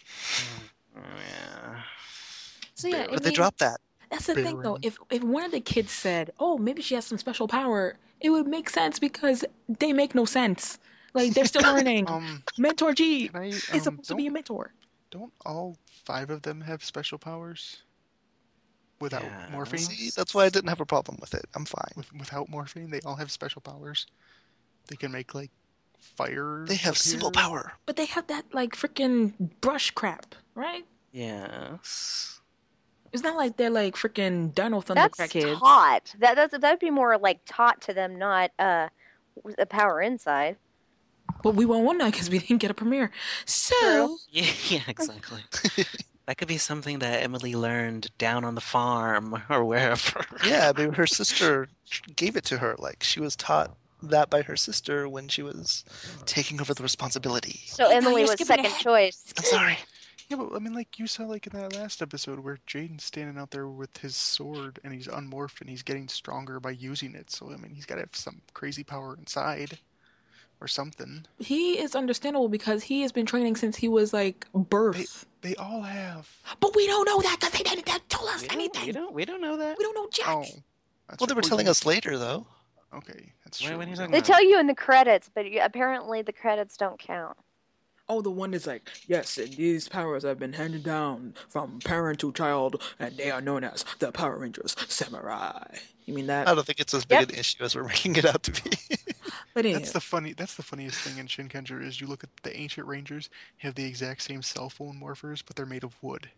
So yeah, But they dropped that. that's the thing though. Baron. If one of the kids said, "Oh, maybe she has some special power," it would make sense because they make no sense. Like they're still learning. Mentor G Can I, is supposed to be a mentor. don't all 5 of them have special powers? Without Yeah. morphine? See, that's why I didn't have a problem with it. I'm fine. Without morphine, they all have special powers. They can make, like, fire They have appear. civil power. But they have that like freaking brush crap, right? Yes. It's not like they're like freaking Dino Thunder That's crackheads. taught. That'd be more like taught to them, not a power inside. But we won't want that because we didn't get a premiere. So True. Yeah, exactly. That could be something that Emily learned down on the farm or wherever. Yeah, but her sister gave it to her. Like, she was taught that by her sister when she was taking over the responsibility. So Hey, Emily you're was skipping second ahead. choice. I'm sorry. Yeah, but I mean, like you saw, like in that last episode where Jaden's standing out there with his sword and he's unmorphed and he's getting stronger by using it. So I mean, he's got to have some crazy power inside, or something. he is understandable because he has been training since he was like birth. They all have. But we don't know that because they didn't tell us anything. We don't know that. We don't know jack. Oh, that's Well, they right. were telling us later, though. Okay, that's When- true. when are you talking They about? tell you in the credits, but apparently the credits don't count. Oh, the one that's like, yes, and these powers have been handed down from parent to child, and they are known as the Power Rangers Samurai. You mean that? I don't think it's as big Yep. an issue as we're making it out to be. But anyway, That's the funniest thing in Shinkenger is you look at the ancient Rangers have the exact same cell phone morphers, but they're made of wood.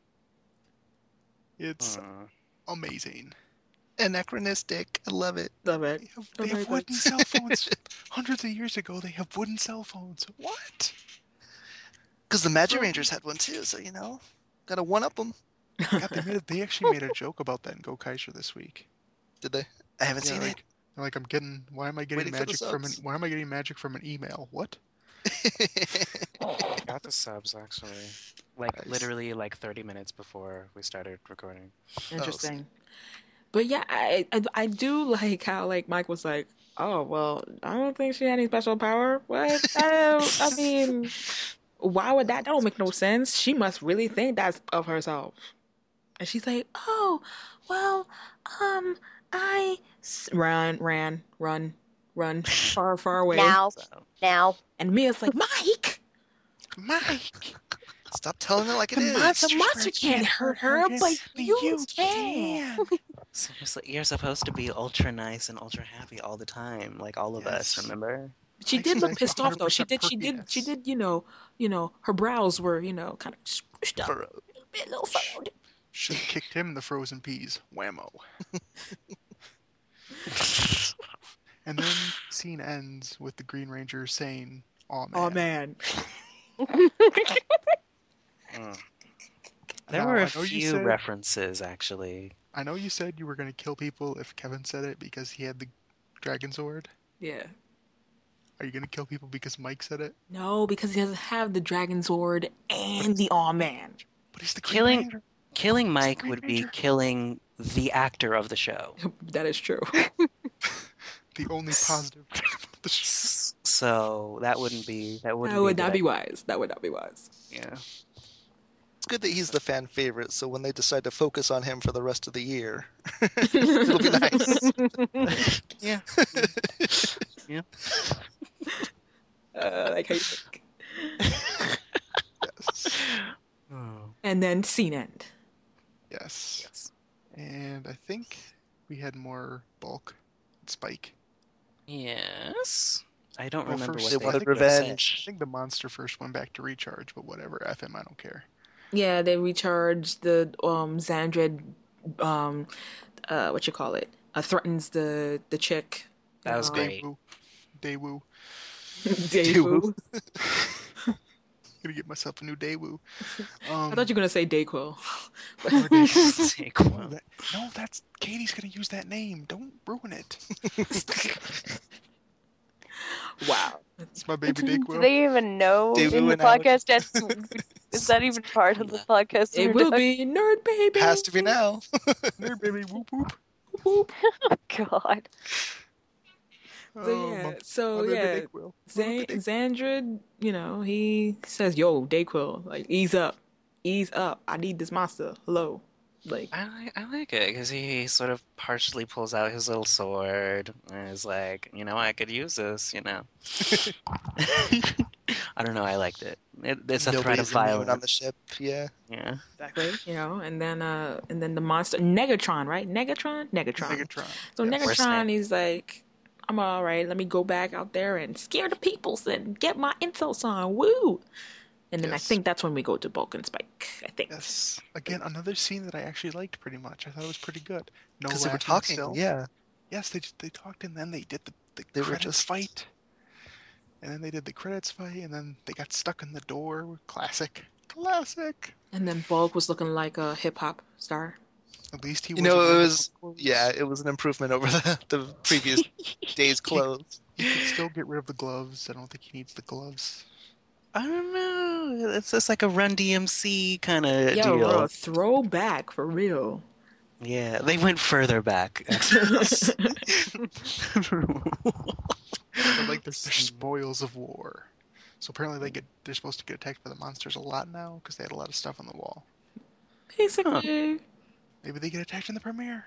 It's amazing. Anachronistic. I love it. love it. They have Amazing. wooden cell phones. Hundreds of years ago, they have wooden cell phones. What? Because the Magic Rangers had one too, so gotta one up them. God, they actually made a joke about that in Go Kaiser this week. Did they? I haven't Yeah, seen like, they're like, why am I getting Waiting for the magic from subs. why am I getting magic from an email? What? it. I got the subs actually. Like Nice. literally like 30 minutes before we started recording. Interesting. But yeah, I do like how like Mike was like, oh well, I don't think she had any special power. What? I mean, why would that? That don't make no sense. She must really think that's of herself. And she's like, oh well, ran, far away. Now. And Mia's like, Mike, Mike, Stop telling it like it is. the monster can't hurt her, but you can. Seriously, you're supposed to be ultra nice and ultra happy all the time, like all of us. Yes. Remember? She Mike's did look like pissed off though. She 100% did. perkiness. You know, her brows were, kind of squished up, Furrowed. a little furrowed. should have kicked him in the frozen peas. Whammo. And then scene ends with the Green Ranger saying, "Aw man." Oh man, There Now, were I a know you few said- references actually. I know you said you were going to kill people if Kevin said it because he had the dragon sword. yeah. Are you going to kill people because Mike said it? No, because he doesn't have the dragon sword and the Aw man. But he's the Green Killing- Ranger. Killing Mike Green would be Ranger. killing the actor of the show. That is true. The only positive thing about the show. So that wouldn't be That would a not good be wise. That would not be wise. idea. It's good that he's the fan favorite, so when they decide to focus on him for the rest of the year, it'll be nice. Yeah. Yeah. Like how you think. Yes. Oh. And then scene end. Yes. Yes. And I think we had more Bulk and Spike. Yes. I don't Well, remember first what they wanted said. I revenge. think the monster first went back to recharge, but whatever. F him, I don't care. Yeah, they recharged the Xandred. What you call it? Threatens the chick. That was great. Daewoo. Daewoo. Gonna get myself a new Daewoo. I thought you were gonna say Dayquil. Take one. No, that's Katie's gonna use that name. Don't ruin it. Wow. It's my baby Do Dayquil. they even know Daewoo in the and Alex. podcast? Is that even part of the podcast? It we're will doing? be Nerd Baby. Has to be now. There, baby. Whoop whoop. Whoop. God. So yeah, my so baby yeah, Dayquil. Xandred, he says, "Yo, Dayquil, like ease up, I need this monster. Hello, like I like it because he sort of partially pulls out his little sword and is like, I could use this, I don't know, I liked it. It's a threat Nobody's of immune violence. on the ship. Yeah. Yeah. Exactly. And then the monster Negatron, right? Negatron. Megatron. So Yes. Worst Negatron, name. he's like, I'm all right. Let me go back out there and scare the peoples and get my insults on. Woo! And then I Yes. think that's when we go to Bulk and Spike. I think. Yes. Again, another scene that I actually liked pretty much. I thought it was pretty good. No Because they were laughing talking. still. Yeah. Yes, they talked, and then they did the They were credits just- fight. And then they did the credits fight, and then they got stuck in the door. Classic. And then Bulk was looking like a hip hop star. At least he You know, wasn't it wearing was clothes. yeah, it was an improvement over the previous day's clothes. He could still get rid of the gloves. I don't think he needs the gloves. I don't know. It's just like a Run DMC kind of Yeah, deal. bro, throwback for real. Yeah, they went further back. They're like they're spoils of war. So apparently they're supposed to get attacked by the monsters a lot now because they had a lot of stuff on the wall. Basically. Maybe they get attacked in the premiere.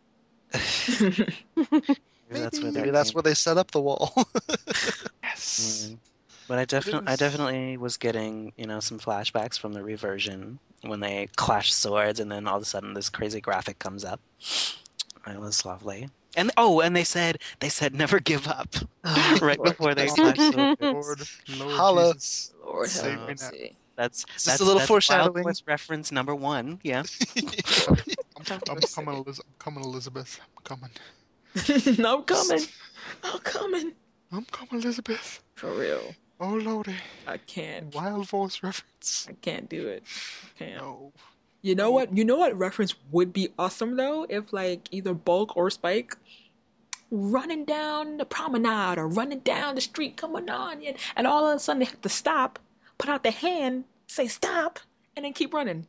Maybe that's where they set up the wall. Yes. But I It is- definitely was getting, some flashbacks from the reversion when they clash swords and then all of a sudden this crazy graphic comes up. It was lovely. And they said never give up right before they clash swords. Lord Holla. Jesus. Lord Save have me now. mercy. That's a little that's foreshadowing. Wild West reference number 1. Yeah. I'm coming, Elizabeth. I'm coming. I'm coming. I'm coming. I'm coming, Elizabeth. For real. Oh, Lordy. I can't. Wild Voice reference. I can't do it. I can't. No. You know what? You know what reference would be awesome though? If like either Bulk or Spike running down the promenade or running down the street coming on and all of a sudden they have to stop, put out their hand, say stop, and then keep running.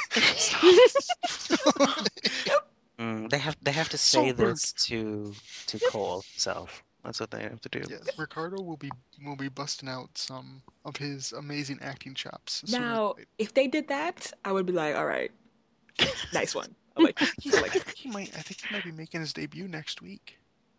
They have to So say rude. this to Cole himself. That's what they have to do. Yes, Ricardo will be busting out some of his amazing acting chops. sooner Now, than later. if they did that, I would be like, all right, nice one. I like it. I like it. I think he might be making his debut next week.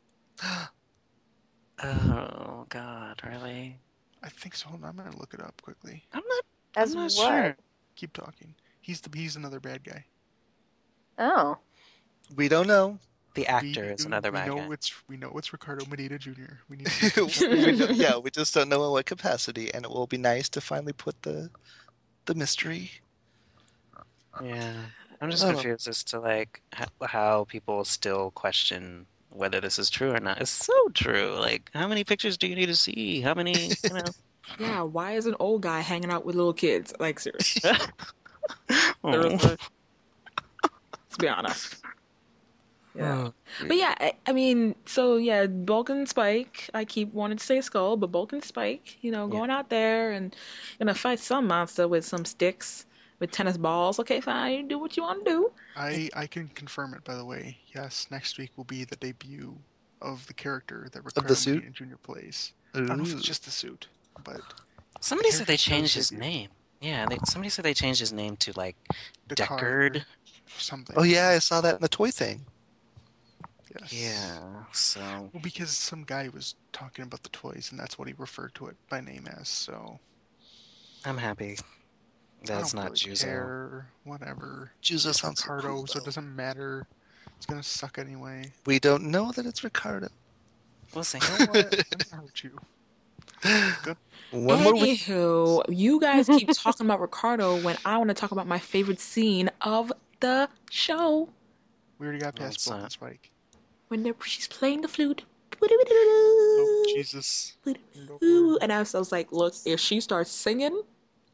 Oh God, really? I think so. I'm gonna look it up quickly. I'm As not what? sure. Keep talking. He's another bad guy. Oh. We don't know. The actor is another we bad know guy. we know it's Ricardo Medina Jr. We need We just don't know in what capacity, and it will be nice to finally put the mystery. Yeah, I'm just Oh. confused as to like how people still question whether this is true or not. It's so true. Like, how many pictures do you need to see? How many? Yeah, why is an old guy hanging out with little kids? Like, seriously. Oh. Seriously. Let's be honest. Yeah. But yeah, I mean, so yeah, Bulk and Spike, I keep wanting to say Skull, but Bulk and Spike, going out there and gonna fight some monster with some sticks, with tennis balls. Okay, fine, you do what you want to do. I can confirm it, by the way. Yes, next week will be the debut of the character that Ricardo the suit? Medina Jr. plays. I don't know if it's Ooh. just the suit, but Somebody said they Character changed his debut. name. Yeah, somebody said they changed his name to like Deckard Deckard. or something. Oh yeah, I saw that in the toy thing. Yes. Yeah, so Well, because some guy was talking about the toys, and that's what he referred to it by name as. So I'm happy I that's don't not really Juzo. care. Whatever. Juzo sounds so Ricardo, cool, so it though. doesn't matter. It's gonna suck anyway. We don't know that it's Ricardo. We'll see. You know what? I'm gonna hurt you. One more week. Anywho, you guys keep talking about Ricardo when I want to talk about my favorite scene of the show. We already got past What's Bulk that? and Spike. She's playing the flute. Oh, Jesus. And I was like, look, if she starts singing,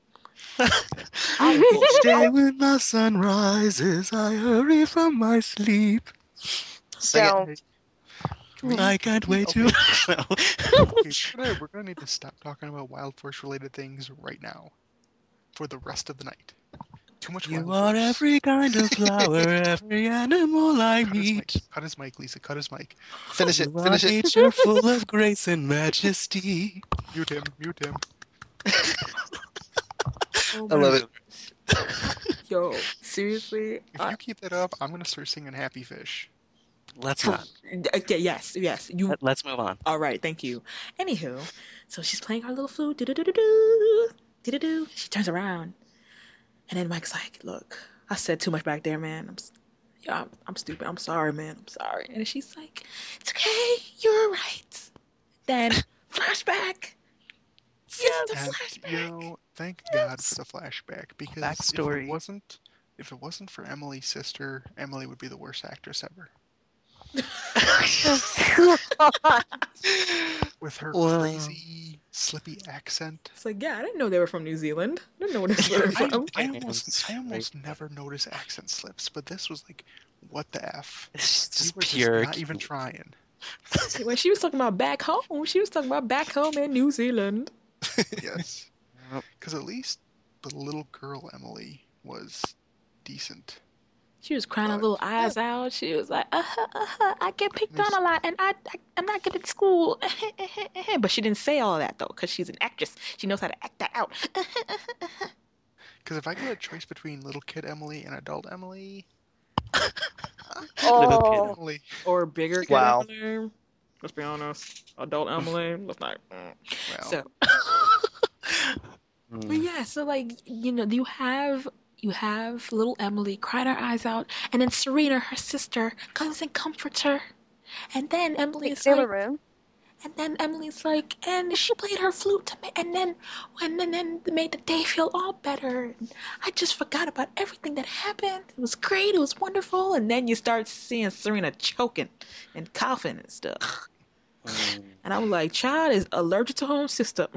Each day when the sun rises, I hurry from my sleep. Sing it. Don't. I can't wait to. Okay, we're gonna need to stop talking about Wild Force related things right now. For the rest of the night. Too much You Wild are Force. every kind of flower, every animal I Cut his mic. meet. Cut his mic, Lisa. Cut his mic. Finish it. You are Finish it. nature full of grace and majesty. Mute him. Mute him. oh I love my it. God. Yo, seriously? If you keep that up, I'm gonna start singing Happy Fish. Let's not. Okay, yes. You. Let's move on. All right, thank you. Anywho, so she's playing her little flute. Do-do-do-do-do. Do-do-do. She turns around. And then Mike's like, look, I said too much back there, man. I'm stupid. I'm sorry, man. I'm sorry. And she's like, it's okay. You're right. Then flashback. Yes, the And, flashback. thank God for the flashback, because Backstory. if it wasn't for Emily's sister, Emily would be the worst actress ever. With her Wow. crazy, slippy accent. It's like, yeah, I didn't know they were from New Zealand. I didn't know where they were from. I almost never notice accent slips, but this was like, what the F? It's We just were just pure. not even trying. When she was talking about back home, she was talking about back home in New Zealand. Yes. Yep. Because at least the little girl Emily was decent. She was crying her little eyes out. She was like, I get picked on a lot, and I'm not good at school. But she didn't say all of that, though, because she's an actress. She knows how to act that out. Because if I get a choice between little kid Emily and adult Emily, Little kid. Oh, Emily. Or bigger kid Wow. Emily. Let's be honest. Adult Emily. Let's not. Well, So, but yeah, so like, you have little Emily crying her eyes out, and then Serena, her sister, comes and comforts her. And then Emily's Sailor like, Moon. and she played her flute to me, and then it made the day feel all better. And I just forgot about everything that happened. It was great. It was wonderful. And then you start seeing Serena choking and coughing and stuff. And I was like, child is allergic to her own sister.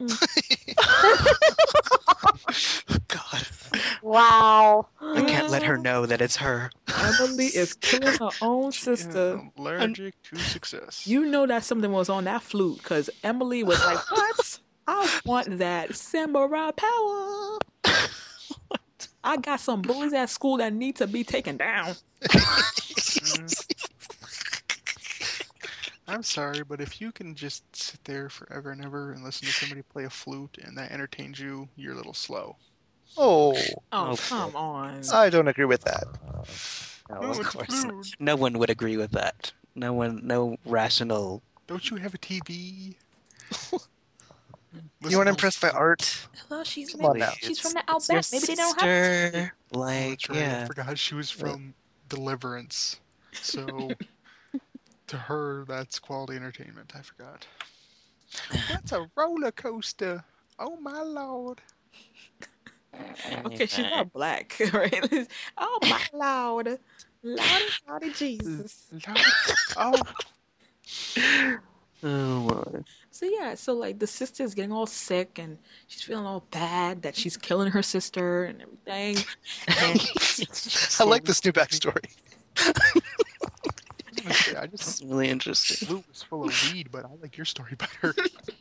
God, Wow. I can't let her know that it's her. Emily is killing her own sister. allergic to success. You know that something was on that flute, because Emily was like, what? I want that samurai power. I got some bullies at school that need to be taken down. I'm sorry, but if you can just sit there forever and ever and listen to somebody play a flute and that entertains you, you're a little slow. Oh, Oh, Oh, come on. I don't agree with that. No, Oh, of it's a course. flute. No one would agree with that. No rational. Don't you have a TV? You weren't impressed by art? Hello, she's Come on now. she's from the It's your Outback. Maybe they don't have. sister. Like, That's right. I yeah. forgot she was from Deliverance. So to her, that's quality entertainment. I forgot. That's a roller coaster. Oh my lord. Okay, she's not black, right? Oh my lord, lordy Jesus. Lord. Oh, Oh, Lord. So yeah, so like the sister's getting all sick and she's feeling all bad that she's killing her sister and everything. And I like this new backstory. I just It's really interesting. Blue was full of weed, but I like your story better.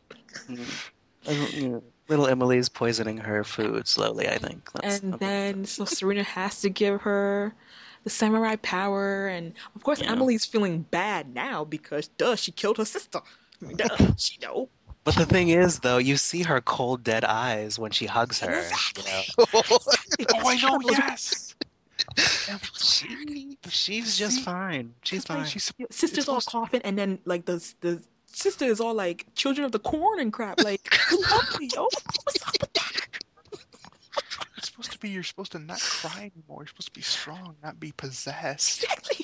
Little Emily's poisoning her food slowly, I think. and then so Serena has to give her the samurai power, and of course Yeah. Emily's feeling bad now because duh, she killed her sister. I mean, duh, she know. But the thing is, though, you see her cold, dead eyes when she hugs her. Exactly. Oh, I know, yes! She's just fine. She's fine. She's Sister's all coughing, and then like the sister is all like children of the corn and crap. Like, you love me, yo. What's up with that? It's supposed to be, you're supposed to not cry anymore. You're supposed to be strong, not be possessed. Exactly.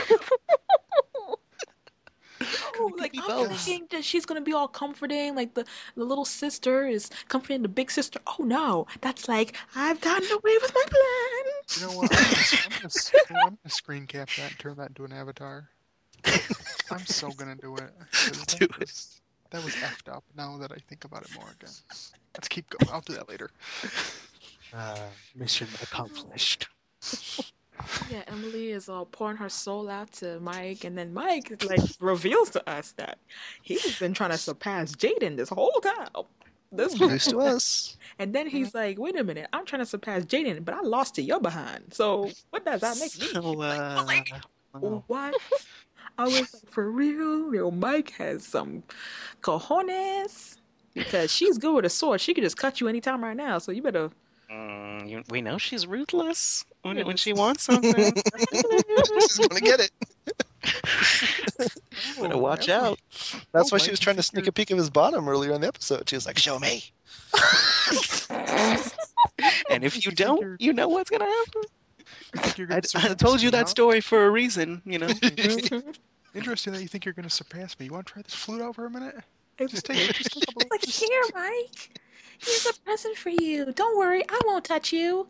Oh, like be I'm both. thinking that she's gonna be all comforting, like the little sister is comforting the big sister. Oh no, that's like I've gotten away with my plan. You know what? I'm gonna screen cap that and turn that into an avatar. I'm so gonna do it. 'Cause Do that was effed up now that I think about it more again. Let's keep going. I'll do that later. Mission accomplished. Yeah, Emily is all pouring her soul out to Mike, and then Mike like reveals to us that he's been trying to surpass Jaden this whole time. News to us. And then he's like, "Wait a minute, I'm trying to surpass Jaden, but I lost to your behind. So what does that make me?" So, What? I was like, for real? Yo, Mike has some cojones because she's good with a sword. She could just cut you anytime right now. So you better. we know she's ruthless when she wants something. Just want to get it. Better watch out. That's why she was trying to sneak a peek of his bottom earlier in the episode. She was like, "Show me." And if you think don't, you're- you know what's gonna happen. You think you're I, gonna I surpass told you me, that huh? story for a reason, you know. Interesting that you think you're gonna surpass me. You want to try this flute out for a minute? It's Just take a couple. like, here, Mike. Here's a present for you. Don't worry, I won't touch you.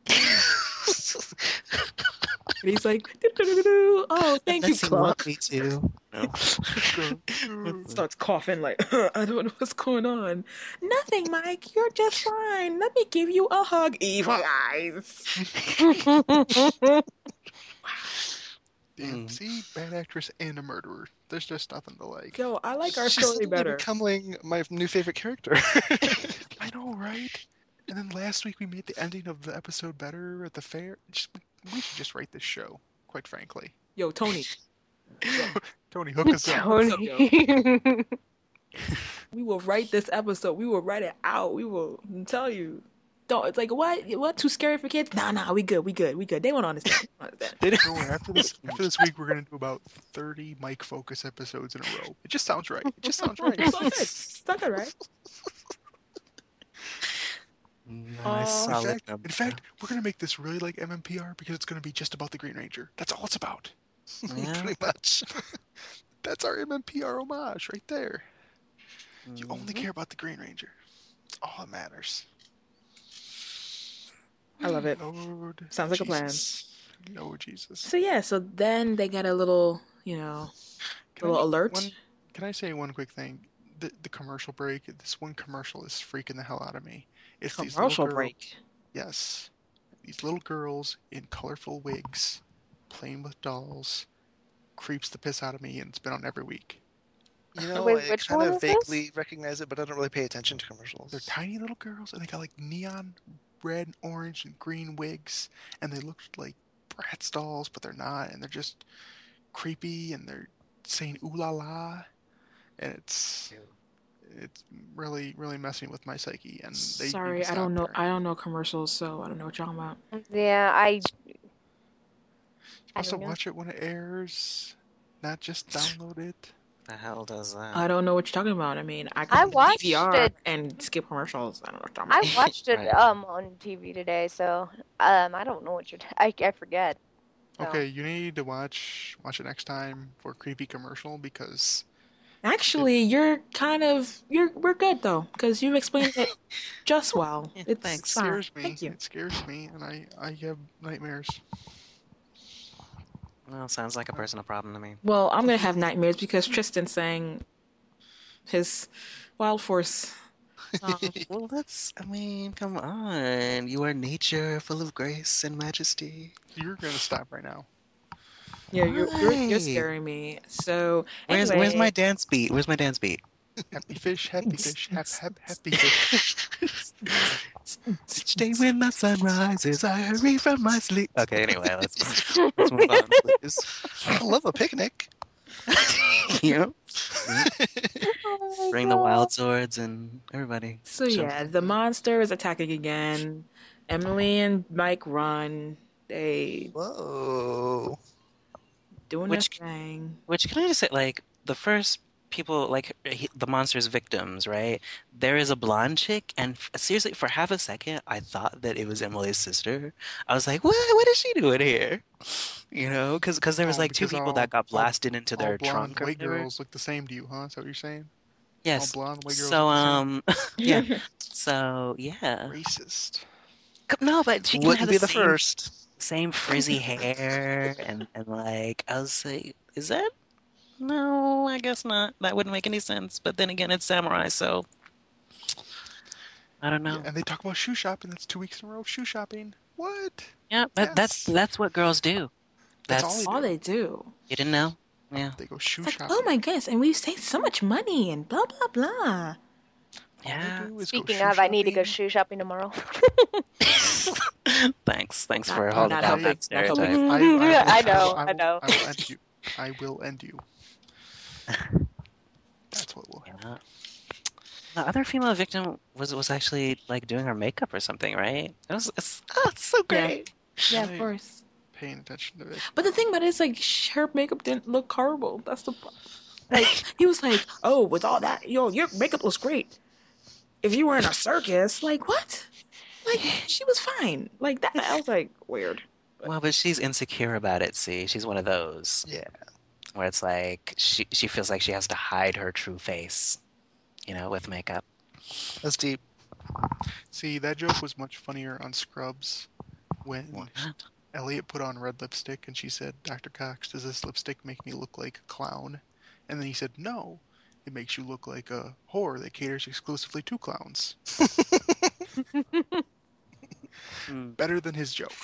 And he's like, "Doo-doo-doo-doo-doo. Oh, thank you, Unless you want Clock." me to. No. Starts coughing like, I don't know what's going on. Nothing, Mike. You're just fine. Let me give you a hug. Evil eyes. Damn, see, bad actress and a murderer. There's just nothing to like. Yo, I like our She's story suddenly better. becoming my new favorite character. I know, right? And then last week we made the ending of the episode better at the fair. We should just write this show, quite frankly. Yo, Tony. Tony, hook us up. Tony. We will write this episode. We will write it out. We will tell you. Don't. It's like, what? Too scary for kids? Nah. We good. They won't understand. Don't worry, after this week, we're gonna do about 30 Mike Focus episodes in a row. It just sounds right. It just sounds right. It's all good. It's all good, right? Nice, solid number. In fact, we're gonna make this really like MMPR because it's gonna be just about the Green Ranger. That's all it's about. Yeah. Pretty much. That's our MMPR homage right there. You only Mhm. care about the Green Ranger. That's all that matters. I love it. Lord Sounds like a plan. Jesus. No Jesus. So yeah, so then they get a little, Can little I- alert. Can I say one quick thing? The commercial break. This one commercial is freaking the hell out of me. It's these Commercial little break. Yes, these little girls in colorful wigs, playing with dolls, creeps the piss out of me, and it's been on every week. You know, Wait, I which kind one of is this? vaguely recognize it, but I don't really pay attention to commercials. They're tiny little girls, and they got like neon red, and orange, and green wigs, and they look like Bratz dolls, but they're not, and they're just creepy, and they're saying ooh la la, and it's really really messing with my psyche. And they need Sorry, to I don't know. stop I don't know commercials, so I don't know what you're talking about. Yeah, I Supposed to don't know. watch it when it airs, not just download it. The hell does that? I don't know what you're talking about. I mean, I I can watched DVR it. and skip commercials. I don't know what you're talking I about. watched it Right. on TV today, so I don't know what you're. I forget. So. Okay, you need to watch it next time for creepy commercial because Actually, we're good though because you explained it just well. Yeah, It's thanks. it fine. scares me. Thank you. It scares me, and I have nightmares. Well, sounds like a personal problem to me. Well, I'm gonna have nightmares because Tristan sang his Wild Force song. Well, I mean, come on. You are nature full of grace and majesty. You're gonna stop right now. Yeah, you're Why? scaring me. So Where's anyway, my dance beat? Where's my dance beat? Happy fish, happy fish, happy fish. Each day when the sun rises, I hurry from my sleep. Okay, anyway, let's move on, please. I love a picnic. You know? Oh my Bring the God. wild swords and everybody. So Show yeah, them. the monster is attacking again. Emily and Mike run. They Whoa. doing Which- their thing. Which can I just say, like, the first people, like, the monster's victims, right? There is a blonde chick, and seriously, for half a second, I thought that it was Emily's sister. I was like, what is she doing here? You know, because there was, Oh, like, two because people that got all- blasted into All their blonde trunk or white whatever. girls look the same to you, huh? Is that what you're saying? Yes. All blonde white girls So, look the same? yeah. So, yeah. Racist. No, but she even Wouldn't had be the same, first. same frizzy hair, and like, I was like, is that? No, I guess not. That wouldn't make any sense. But then again, it's samurai, so I don't know. Yeah, and they talk about shoe shopping. That's 2 weeks in a row of shoe shopping. What? Yeah, Yes. that's what girls do. That's That's, all All they do. you didn't know? Yeah, They go shoe It's like, shopping. oh my goodness, and we've saved so much money and blah blah blah. All they yeah. do is go Speaking shoe of, I need to go shopping. shoe shopping tomorrow. Thanks Not- for not holding out helping, that not stereotype. helping. I know, will- I know. I will end you. I will end you. That's what will happen. Yeah. The other female victim was actually like doing her makeup or something, right? It's so Yeah. great. Yeah, of Right. course. Paying attention to it. But the thing about it is, like, her makeup didn't look horrible. That's the like. He was like, "Oh, with all that, your makeup looks great. If you were in a circus, like what? Like, she was fine. Like, that, I was like, weird. Well, but she's insecure about it, see? She's one of those Yeah. where it's like she feels like she has to hide her true face, with makeup. That's deep. See, that joke was much funnier on Scrubs when What? Elliot put on red lipstick and she said, Dr. Cox, does this lipstick make me look like a clown? And then he said, no, it makes you look like a whore that caters exclusively to clowns. Mm. Better than his joke.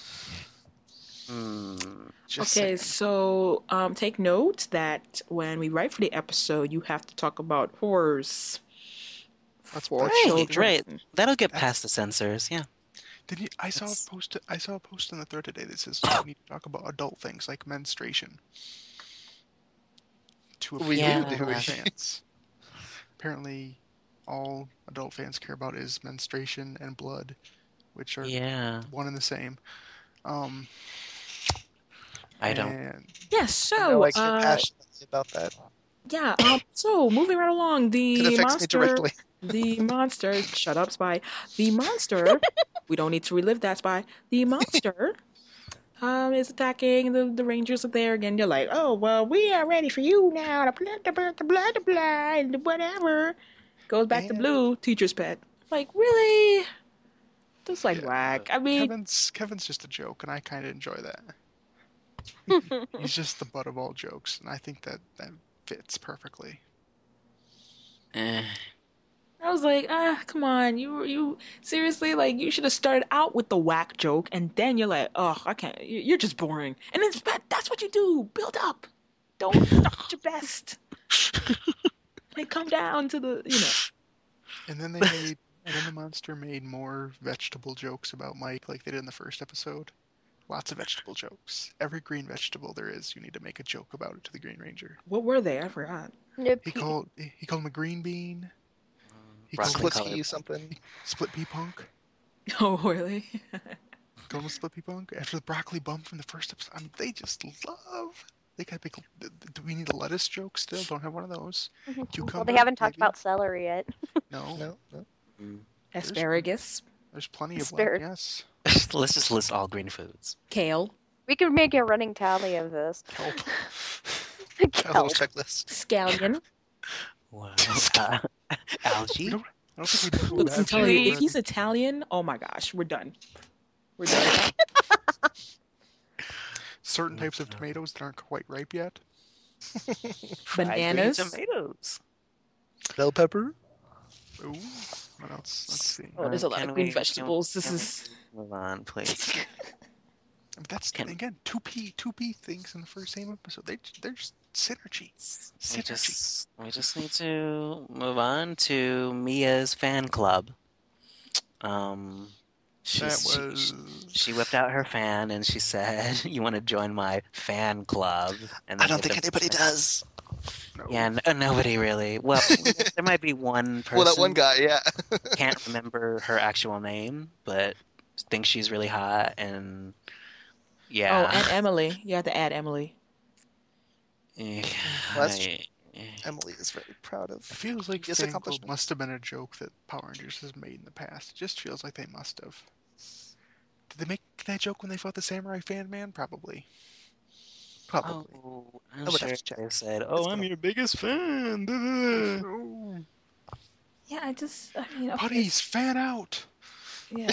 Mm. Just Okay, saying. so take note that when we write for the episode, you have to talk about horrors. That's for right, children. Right. That'll get That's- past the censors, yeah. Did you? I saw It's- a post. I saw a post in the thread today that says we need to talk about adult things like menstruation. To We appeal do, to do we? fans. Apparently, all adult fans care about is menstruation and blood, which are Yeah. one and the same. I don't. And Yes, I know so I care passionately about that. yeah, so moving right along, It the affects me monster, directly. the monster. Shut up, Spy. The monster. We don't need to relive that, Spy. The monster. Is attacking the Rangers are there again. You're like, oh well, we are ready for you now. Blah, and whatever. Goes back to And- Blue, teacher's pet. Like, really? Just like Yeah, whack. I mean, Kevin's just a joke, and I kind of enjoy that. He's just the butt of all jokes, and I think that fits perfectly. Eh. I was like, come on, you seriously, like, you should have started out with the whack joke, and then you're like, oh, I can't, you're just boring. And it's that's what you do, build up. Don't start at your best. And come down to the. And then the monster made more vegetable jokes about Mike, like they did in the first episode. Lots of vegetable jokes. Every green vegetable there is, you need to make a joke about it to the Green Ranger. What were they? I forgot. He called him a green bean. He Broccoli called color. Splitsky something. Split pea punk. Oh, really? Called him a split pea punk after the broccoli bump from the first episode. I mean, they just love. They got big. Do we need a lettuce joke still? Don't have one of those. Well, Cucumber, they haven't talked maybe? about celery yet. No, No. Mm. Asparagus, there's plenty of Asparagus. one. Yes. Let's just list all green foods. kale, We could make a running tally of this. Help. A little Kelp. checklist. scallion. Wow. Algae? I don't think we do Look, that. I'm telling you, if But he's Italian, oh my gosh, we're done. We're done. certain types of tomatoes that aren't quite ripe yet. Fried green Bananas. tomatoes. Bell pepper. Ooh, what else? Let's see. Oh, there's a lot Can of green we- vegetables. This can we- is. Move on, please. That's Can- again two P things in the same episode. They're just synergy. We just need to move on to Mia's fan club. She whipped out her fan and she said, "You want to join my fan club?" And I then don't think anybody does. No. Yeah, nobody really. Well, there might be one person. Well, that one guy, yeah. Can't remember her actual name, but thinks she's really hot and yeah. Oh, and Emily. You have to add Emily. Yeah, Well, that's I- Emily is very proud of. It feels like Yes, Fan Club accomplishment. must have been a joke that Power Rangers has made in the past. It just feels like they must have. Did they make that joke when they fought the Samurai Fan Man? Probably. Probably. Oh, I I'm would sure have to check. they said, "Oh, I'm your biggest fan." Oh, Yeah, I mean, okay, putties, fan out! yeah.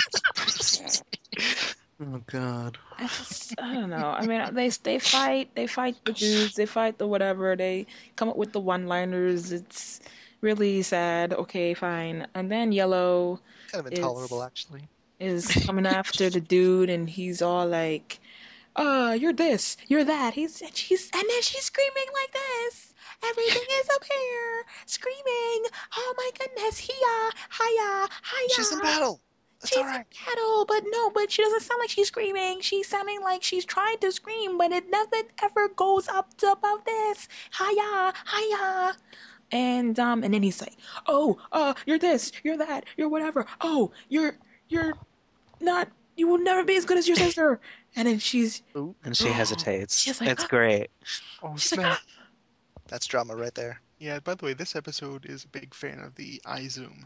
Oh God. I don't know. I mean, they fight the dudes, they fight the whatever. They come up with the one-liners. It's really sad. Okay, fine. And then Yellow Kind of intolerable, actually. is coming after the dude, and he's all like, you're this, you're that." And then she's screaming like this. Everything is up here, screaming. Oh my goodness, hiya, hiya, hiya. She's in battle. That's She's all right. in battle, but she doesn't sound like she's screaming. She's sounding like she's trying to scream, but it nothing ever goes up to about this. Hiya, hiya. And then he's like, "Oh, you're this, you're that, you're whatever. Oh, you're not. You will never be as good as your sister." And then she's And she hesitates. She's like, It's great. Oh, she's like, snap. That's drama right there. Yeah, by the way, this episode is a big fan of the iZoom.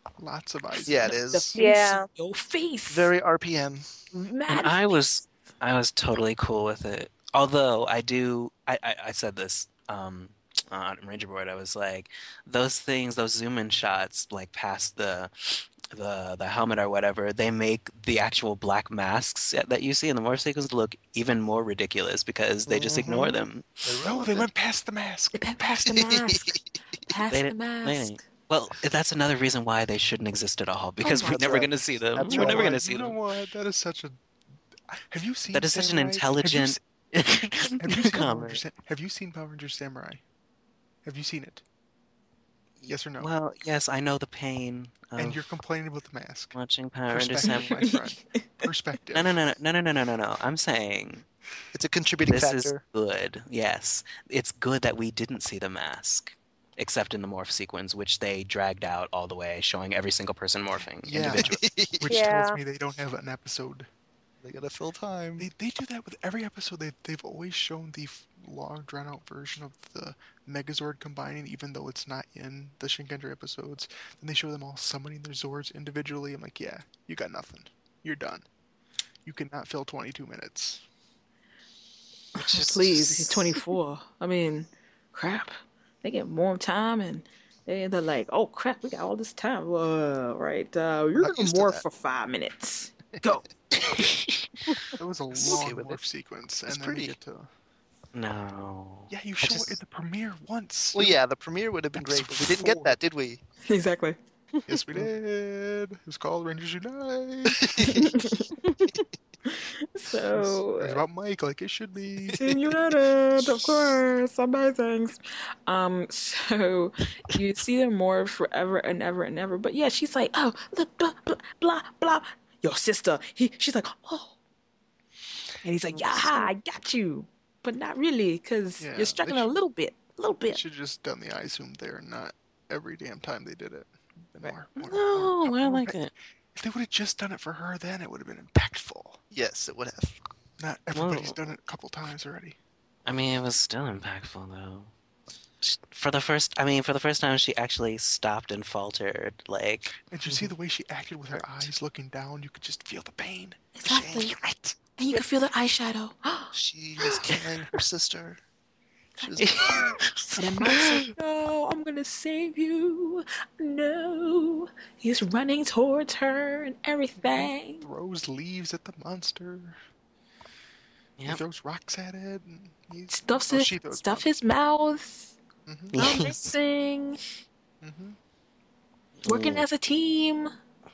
Lots of eyes. Yeah, it The is. face, Yeah. your face. Very RPM. And mad. I was totally cool with it. Although I said this on Ranger Board. I was like, those things, those zoom in shots, like past the helmet or whatever, they make the actual black masks that you see in the morph sequence look even more ridiculous because they just ignore them. No, they went past the mask. They went past the mask. Past They the didn't- they mask. didn't. Well, that's another reason why they shouldn't exist at all because my we're God. never going to see them. That's We're never right. going to see You know them. what? That is such a. Have you seen? That is such an Samurai? intelligent Have you seen Power comment. Rangers? Have you seen Power Rangers Samurai? Have you seen it? Yes or no? Well, yes, I know the pain and of you're complaining about the mask. watching Power Rangers Perspective, Samurai. my friend. Perspective. No. I'm saying It's a contributing this is factor. good. Yes, it's good that we didn't see the mask, except in the morph sequence, which they dragged out all the way, showing every single person morphing Yeah. individually. Which Yeah. tells me they don't have an episode. They gotta fill time. They do that with every episode. They've always shown the long drawn out version of the Megazord combining, even though it's not in the Shinkenger episodes. Then they show them all summoning their Zords individually. I'm like, yeah, you got nothing. You're done. You cannot fill 22 minutes. Which is Please, he's 24. I mean, crap. They get more time and they're like, oh crap, we got all this time. Right. You're not gonna used to morph that. for 5 minutes. Go. That was a okay long with it. morph sequence, It's and then pretty. we get to. No. Yeah, you I show just- it in the premiere once. Well, yeah, the premiere would have been great, but we didn't get that, did we? Exactly. Yes, we did. It was called Rangers Unite. So It's about Mike, like it should be. Team United, of course. Amazing. So you see them morph forever and ever and ever. But yeah, she's like, oh, look, blah, blah, blah, blah. Your sister. She's like, oh. And he's like, yeah, I got you. But not really, because Yeah, you're struggling they a little bit. A little They bit. should just done the eye zoom there, not every damn time they did it. Been Right. No, I like it. If they would have just done it for her, then it would have been impactful. Yes, it would have. Not everybody's Whoa. done it a couple times already. I mean, it was still impactful though. For the first time, she actually stopped and faltered. Like, And you see the way she acted with her eyes looking down, you could just feel the pain. Exactly. Shame. Right. And you can feel the eyeshadow. She was killing her sister. She was And then Mike's like, no, I'm gonna save you. No. He's running towards her and everything. Throws leaves at the monster. He yep. throws rocks at it. And he's, Stuffs she it, throws stuff his mouth. Mm-hmm. Yes. Amazing. Mm-hmm. Working as a team.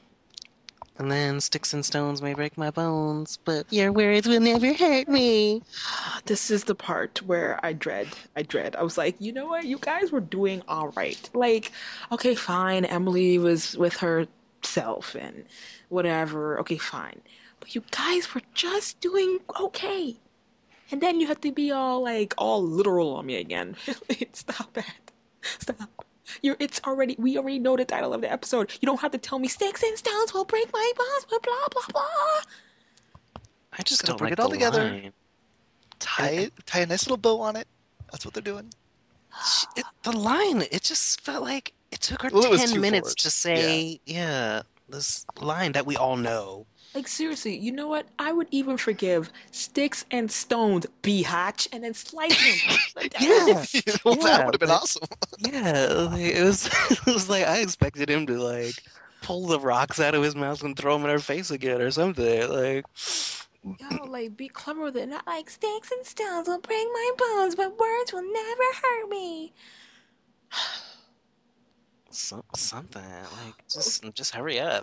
And then sticks and stones may break my bones, but your words will never hurt me. This is the part where I dread. I was like, you know what? You guys were doing all right. Like, okay, fine. Emily was with herself and whatever. Okay, fine. But you guys were just doing okay. And then you have to be all literal on me again. Stop it. Stop. We already know the title of the episode. You don't have to tell me sticks and stones will break my bones, blah, blah, blah, blah. I just Gotta don't bring like it all the together. line. tie a nice little bow on it. That's what they're doing. The line, it just felt like it took her Well, it was 10 too minutes forced. to say, this line that we all know. Like, seriously, you know what? I would even forgive sticks and stones, biatch, and then slice them. Like, Yeah. Well, Yeah, that would have been but- awesome. Yeah, like, it was it was like I expected him to like pull the rocks out of his mouth and throw them in her face again or something. Like yo, like, be clever with it. Not like sticks and stones will break my bones, but words will never hurt me. something. Like just hurry up.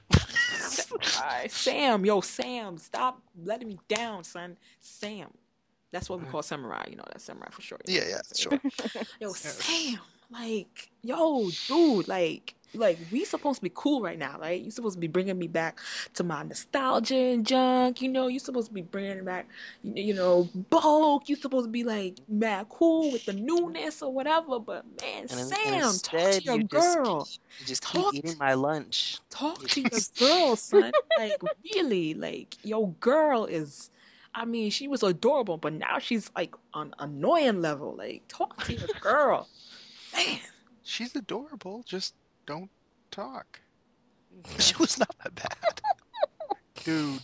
Sam, stop letting me down, son. Sam. That's what we call samurai. You know, that's samurai for short. Yeah, sure. Yo, Sam, like, yo, dude, like, we supposed to be cool right now, right? You supposed to be bringing me back to my nostalgia and junk, you know? You supposed to be bringing back, you know, bulk. You supposed to be, like, mad cool with the newness or whatever. But, man, And Sam, talk to instead, your you girl. just keep Talk eating my lunch. Talk to your girl, son. Like, really, like, your girl is... I mean, she was adorable, but now she's like on annoying level. Like, talk to your girl. Man. She's adorable. Just don't talk. She was not that bad. Dude,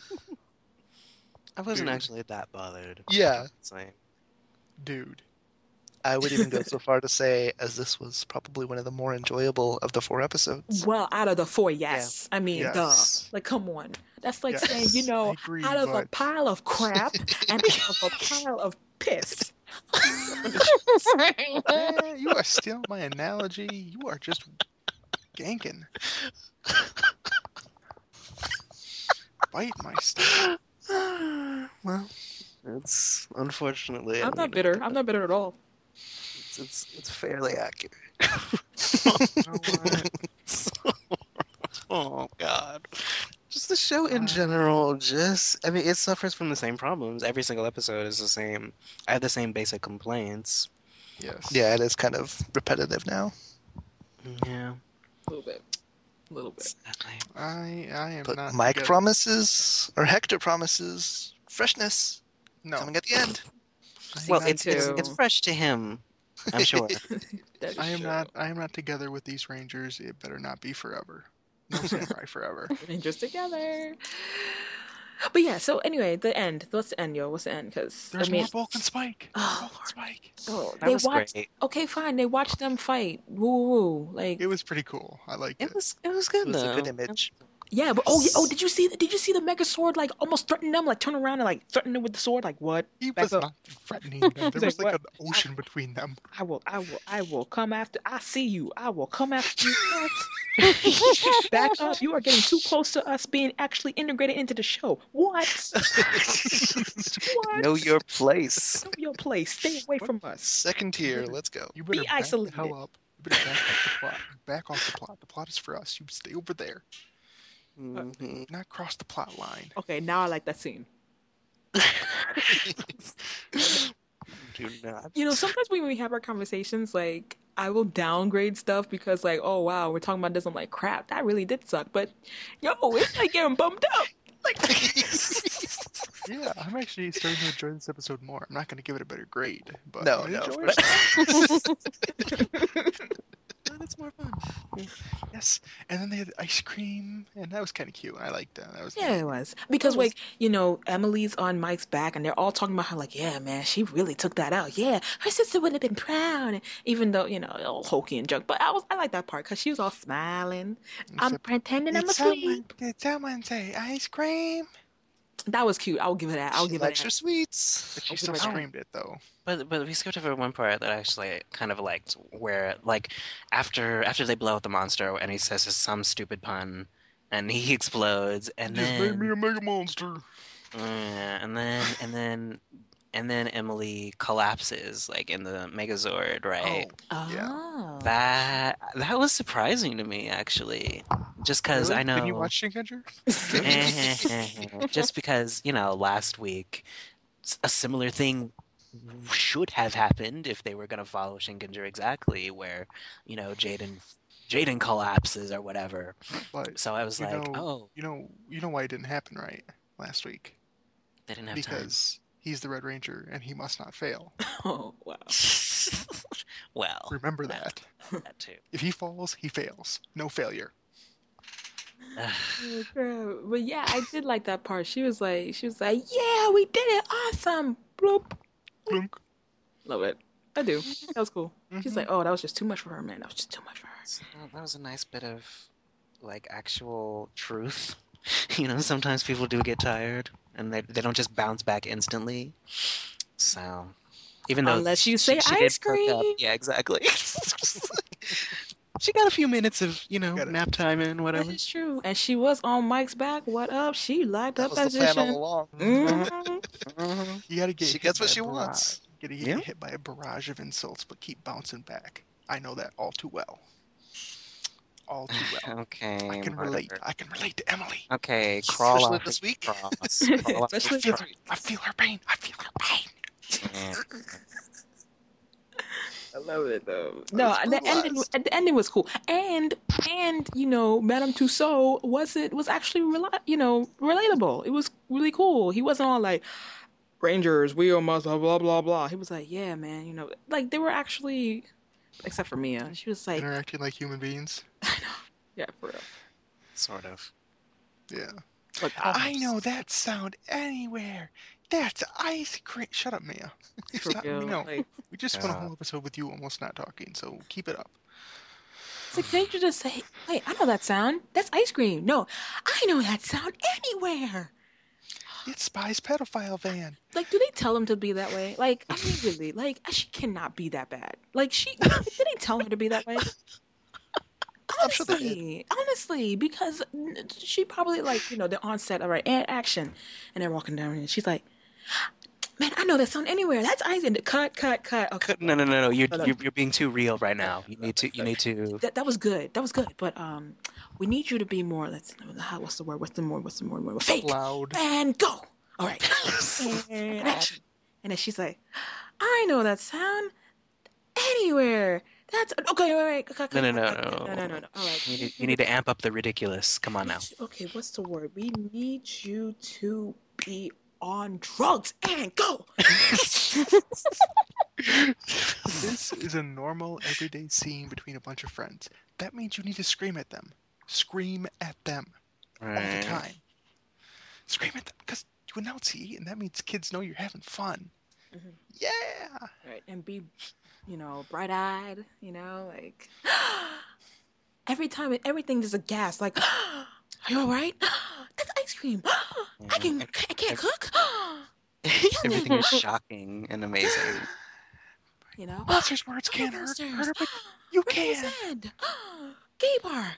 I wasn't Dude. actually that bothered. Yeah. It's like, dude. I would even go so far to say, as this was probably one of the more enjoyable of the 4 episodes. Well, out of the 4, yes. I mean, Yes. duh. Like, come on. That's like Yes, saying, you I know, agree, out of a but- pile of crap and out of a pile of piss. Man, you are stealing my analogy. You are just ganking. Bite my stuff. Well, it's unfortunately. I'm not bitter. I'm not bitter at all. It's fairly accurate. You know what? Oh God. Just the show in general, I mean, it suffers from the same problems. Every single episode is the same. I have the same basic complaints. Yes. yeah, it is kind of repetitive now. Yeah. A little bit. A little bit. Sadly. I am But not. Mike together. promises, or Hector promises, freshness No. coming at the end. I am Well, not it's together. fresh to him, I'm sure. That is I am true. not. I am not together with these Rangers. It better not be forever. No samurai forever. Rangers together. But yeah, so anyway, the end. What's the end, yo? What's the end? Because There's I mean, more Bulk and Spike. Oh, Bulk and Spike. oh, That they was watched. great. Okay, fine. They watched them fight. Woo woo. Like It was pretty cool. I liked it. It was good It was though. a good image. yeah, but oh, did you see the Mega Sword like almost threaten them? Like turn around and like threaten them with the sword. Like what? He Back was up. not threatening them. There He's was like, like an ocean between them. I will come after. I see you. I will come after you. Back up. You are getting too close to us being actually integrated into the show. What? What? Know your place. Know your place. Stay away from us. Second tier, let's go. You better Be back isolated. the hell up. You better back off the plot. Back off the plot. The plot is for us. You stay over there. Mhm. Not cross the plot line. Okay, now I like that scene. Do not. You know, sometimes when we have our conversations, like I will downgrade stuff because, like, oh wow, we're talking about this. I'm like, crap, that really did suck. But yo, it's like getting bumped up. Like, Yeah, I'm actually starting to enjoy this episode more. I'm not going to give it a better grade, but No, I'm no. enjoying it. It's more fun. Yes, and then they had ice cream, and that was kind of cute. I liked that. That was yeah, it was because, like, you know, Emily's on Mike's back, and they're all talking about how, like, yeah, man, she really took that out. Yeah, her sister would have been proud, and even though you know, all hokey and junk. But I like that part because she was all smiling. I'm Except, pretending I'm Did someone, asleep. did someone say ice cream? That was cute. I'll give it that. I'll She give likes it her that. sweets. But she I'll still give it that. screamed it though. But we skipped over one part that I actually kind of liked, where like after they blow up the monster and he says some stupid pun, and he explodes, and Just made me then a mega monster. and then Emily collapses like in the Megazord, right? Yeah. Oh. That was surprising to me actually, just because Really? I know. Did you watch Shinkenger? Just because, you know, last week a similar thing should have happened if they were going to follow Shinkenger exactly, where, you know, Jaden collapses or whatever. But So I was you like, know, oh, you know why it didn't happen right last week? they didn't have time. Because he's the Red Ranger and he must not fail. Oh wow. Well, Remember that. that too. If he falls, he fails. No failure. Oh, girl. But yeah, I did like that part. She was like, yeah, we did it. Awesome. Bloop. Clunk. Love it. I do. That was cool. She's Mhm. like, oh, that was just too much for her, man. That was just too much for her. So that was a nice bit of like actual truth. You know, sometimes people do get tired and they don't just bounce back instantly. So even though Unless you say she did ice perk up- cream. yeah, exactly. She got a few minutes of, you know, Got it. nap time and That whatever. is true. And she was on Mike's back. What up? She liked That her was the plan all position. along. Mhm. You gotta get She hit gets by what a she barrage. wants. You gotta Yeah. get hit by a barrage of insults, but keep bouncing back. I know that all too well. All too well. Okay, I can relate. whatever. I can relate to Emily. Okay, crawl Especially off this the week. cross. Crawl off the Especially- cross. I feel her pain. I feel her pain. Yeah. I love it though. No, was the ending was cool, and you know, Madame Tussauds was actually relatable. It was really cool. He wasn't all like Rangers, we all must blah blah blah. He was like, yeah, man, you know, like they were actually, except for Mia, she was like, Interacting like human beings. yeah, for real. Sort of. Yeah. Look, I know that sound anywhere. That's ice cream. Shut up, Mia. for We real, know. like, We just spent a whole episode with you almost not talking, so keep it up. it's like, can't you just say, "Wait, I know that sound. That's ice cream." No, I know that sound anywhere. It's Spy's pedophile van. Like, do they tell him to be that way? Like, I mean, really, like, she cannot be that bad. Like, did they tell her to be that way? I'm sure they did. Honestly, because she probably, like, the onset, all right, and action, and they're walking down, and she's like, "Man, I know that sound anywhere. That's ice." And cut. Okay, No. You're being too real right now. You need to. that was good. That was good. But we need you to be more. What's the word? Fake. Loud. And go. All right. And action. And then she's like, "I know that sound anywhere. That's okay. All right. No. No. All right. You need to amp up the ridiculous. Come on now. Okay. What's the word? We need you to be on drugs and go." This is a normal, everyday scene between a bunch of friends. That means you need to scream at them. Scream at them all the time. Scream at them because you enunciate, and that means kids know you're having fun. Mhm. Yeah. Right. And be, bright-eyed. Like everything is a gas. Like, "Are you all right? That's ice cream. I can't cook." Everything is shocking and amazing. Monsters' words can't hurt her, but you can. Said, "Gay bar."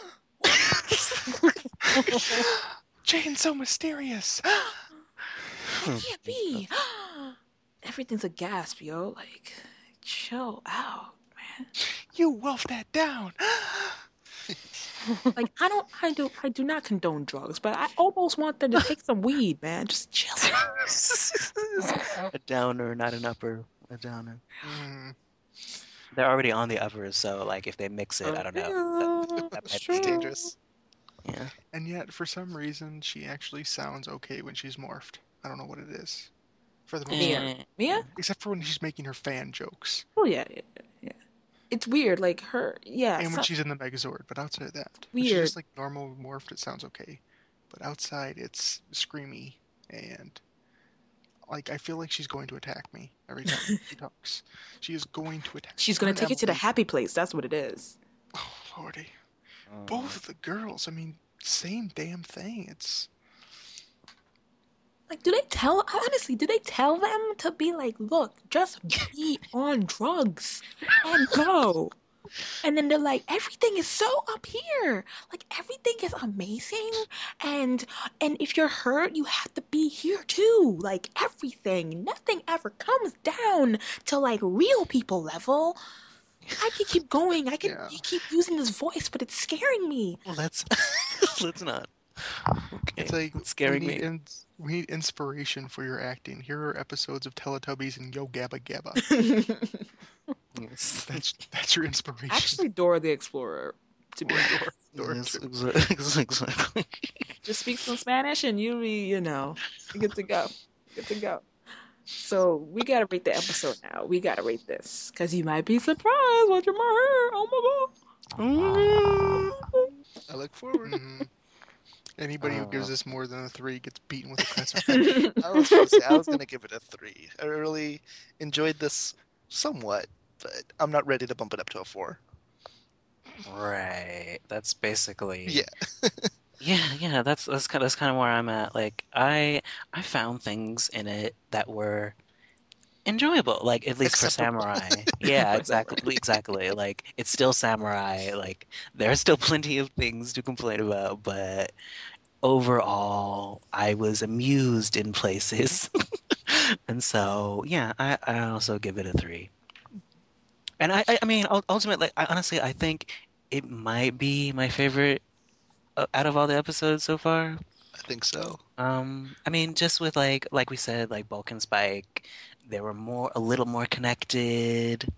Jane's so mysterious. That can't be. Everything's a gasp, yo. Like, chill out, man. You wolf that down. Like, I do not condone drugs, but I almost want them to take some weed, man. Just chill. A downer, not an upper. A downer. Mm, They're already on the upper, so like if they mix it, I don't know. That might Sure. be Dangerous. Yeah. and yet, for some reason, she actually sounds okay when she's morphed. I don't know what it is. For the most part. Mia? Except for when she's making her fan jokes. Oh yeah. It's weird, like her. Yeah. And when she's in the Megazord. But outside of that, when Weird. she's just like normal morphed, it sounds okay. But outside, it's screamy. And like, I feel like she's going to attack me every time she talks. She is going to attack She's gonna me. take it to the happy place. That's what it is. Oh, Lordy. Both of the girls, I mean, same damn thing. It's. Like, do they tell them to be like, "Look, just be on drugs and go"? And then they're like, "Everything is so up here. Like, everything is amazing. And if you're hurt, you have to be here too. Like, everything. Nothing ever comes down to like real people level." I could keep going. I could keep using this voice, but it's scaring me. Well, let's not. Okay. It's like It's scaring me. We need inspiration for your acting. Here are episodes of Teletubbies and Yo Gabba Gabba. Yes. That's your inspiration. Actually, Dora the Explorer. To be honest. Dora Yes, too. exactly. Just speak some Spanish and you'll be, good to go. Good to go. So we gotta rate the episode now. We gotta rate this because you might be surprised what you might hear. Oh my god! I look forward. Mhm. Anybody who gives this more than a 3 gets beaten with a classifier. I was gonna give it a 3. I really enjoyed this somewhat, but I'm not ready to bump it up to a 4. Right. That's basically. Yeah. Yeah. That's kind of where I'm at. Like I found things in it that were enjoyable, like at least for Acceptable. Samurai. Yeah, exactly. Like it's still Samurai. Like there's still plenty of things to complain about, but overall, I was amused in places, and so yeah, I also give it a 3. And I mean, ultimately, I think it might be my favorite out of all the episodes so far. I think so. I mean, just with like we said, like Bulk and Spike, they were a little more connected.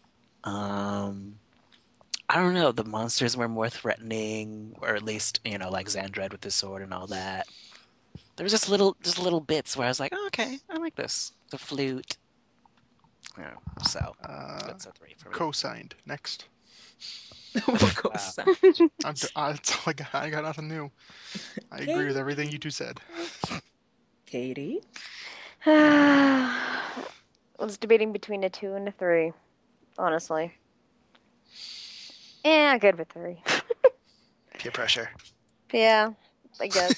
I don't know, the monsters were more threatening, or at least, like Xandred with his sword and all that. There was just little bits where I was like, oh, okay, I like this. The flute. Yeah, so that's a 3 for me. Co-signed. Next. Vocal Wow. sound. That's all I got. I got nothing new. I agree with everything you two said. Katie? I was debating between a 2 and a 3, honestly. Yeah, good with 3. Peer pressure. Yeah, I guess.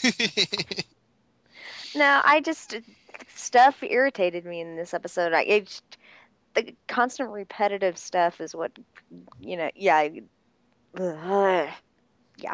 No, stuff irritated me in this episode. The constant repetitive stuff is what, yeah. Yeah.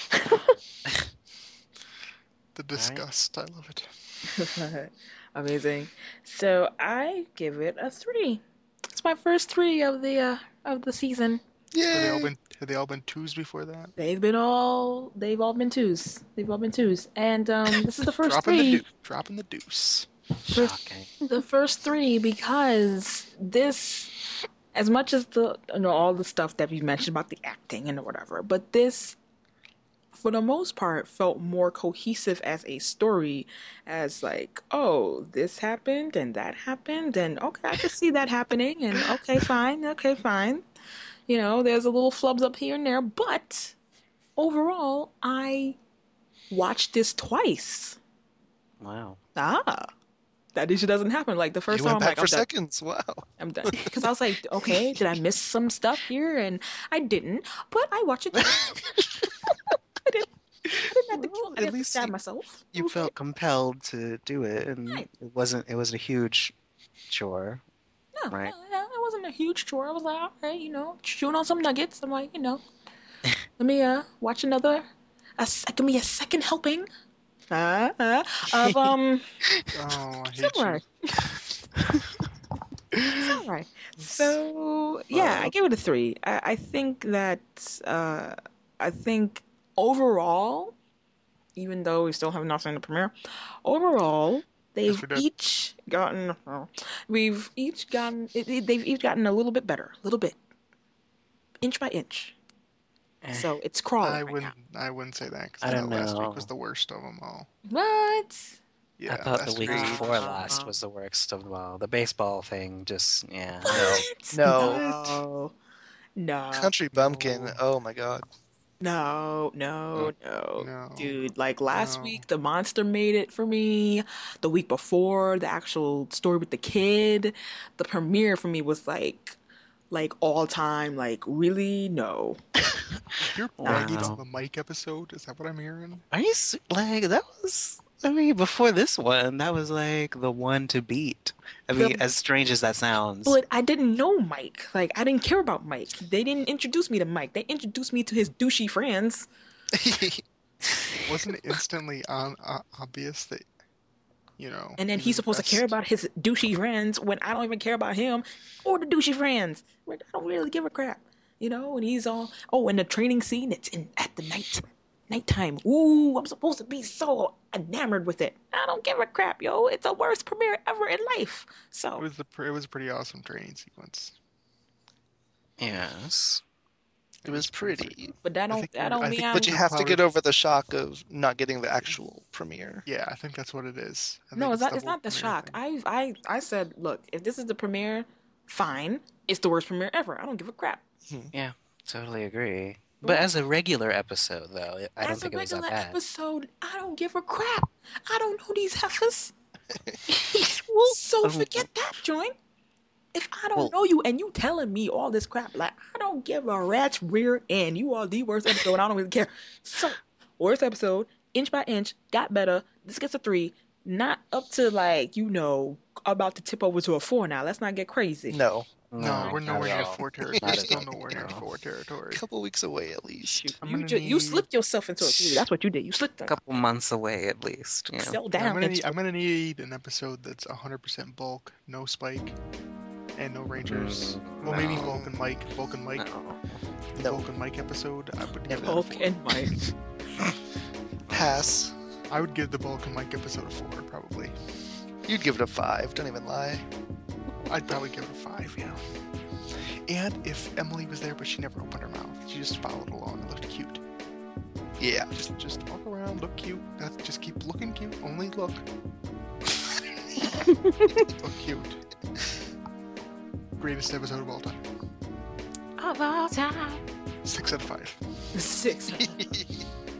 The disgust. I love it. Amazing. So I give it a 3. It's my first 3 of the season. Yeah. Have they all been 2s before that? They've all been 2s. They've all been 2s. And this is the first Dropping 3. Dropping the deuce. Shocking. The first 3 because this, as much as all the stuff that we mentioned about the acting and whatever, but this, for the most part, felt more cohesive as a story, as like, oh, this happened and that happened, and okay, I can see that happening, and okay, fine. You know, there's a little flubs up here and there, but overall, I watched this twice. Wow. That issue doesn't happen. Like the first You time, went I'm back like, for I'm done. seconds. Wow. I'm done. Because I was like, okay, did I miss some stuff here? And I didn't, but I watched it. I didn't have to kill. I At didn't have to least stab myself. It You was felt compelled to do it, and Right. it wasn't a huge chore. No, Right. no, it wasn't a huge chore. I was like, all right, you know, chewing on some nuggets. I'm like, you know, let me watch give me a second helping of Oh, I hate Samurai. you. Samurai. So yeah, I give it a 3. I think that I think overall, even though we still have not seen the premiere, overall they've we did. each gotten they've each gotten a little bit better, a little bit, inch by inch. So it's crawling I wouldn't say that because I I don't thought last know. week was the worst of them all. What? Yeah, I thought the last week week- before last was the worst of them all. The baseball thing, just yeah. What? No. No. Country bumpkin. Oh my god. No. No. Dude, like last No. week, the monster made it for me. The week before, the actual story with the kid. The premiere for me was like all time, like really? No. You're bragging Wow. on the Mike episode? Is that what I'm hearing? Are you like that was? I mean, before this one, that was like the one to beat. I mean, as strange as that sounds. But I didn't know Mike. Like, I didn't care about Mike. They didn't introduce me to Mike. They introduced me to his douchey friends. Wasn't it instantly obvious that, you know? And then he he's was supposed to care best? about his douchey friends when I don't even care about him or the douchey friends. I don't really give a crap. You know, and he's all, and the training scene, it's at the nighttime. Ooh, I'm supposed to be so enamored with it. I don't give a crap, yo. It's the worst premiere ever in life. So It was a pretty awesome training sequence. yes. It was pretty. but that I don't think that we're- don't I mean think I But don't. you have to get over the shock of not getting the actual premiere. Yeah, I think that's what it is. I No, think it's not. the It's whole not the premiere shock. thing. I said, look, if this is the premiere, fine. It's the worst premiere ever. I don't give a crap. Yeah, totally agree. But as a regular episode, though, I don't As a think it was that regular bad. episode, I don't give a crap. I don't know these heifers. So forget that joint. If I don't Well- know you and you telling me all this crap, like I don't give a rat's rear end. You are the worst episode. I don't really care. So worst episode, inch by inch, got better. This gets a 3. Not up to like, you know, about to tip over to a 4 now. Let's not get crazy. No. No, we're not nowhere at near all. 4 territory. Not We're at still all. nowhere near No. 4 territory. A couple weeks away at least. I'm You gonna you need- slipped yourself into a 3. That's what you did. You slipped A them. couple months away, at least. Yeah. Fell I'm down. gonna, into I'm gonna need an episode that's 100% bulk, no Spike, and no Rangers. Well, maybe no. Vulcan Mike. No. The Vulcan Mike episode. I would give Hulk that a 4. and Mike. Pass. I would give the Vulcan Mike episode a 4, probably. You'd give it a 5. Don't even lie. I'd probably give it a 5, yeah. And if Emily was there, but she never opened her mouth, she just followed along and looked cute. Yeah. Just walk around, look cute. Just keep looking cute. Only look. Look cute. Greatest episode of all time. Of all time. 6 out of 5. 6.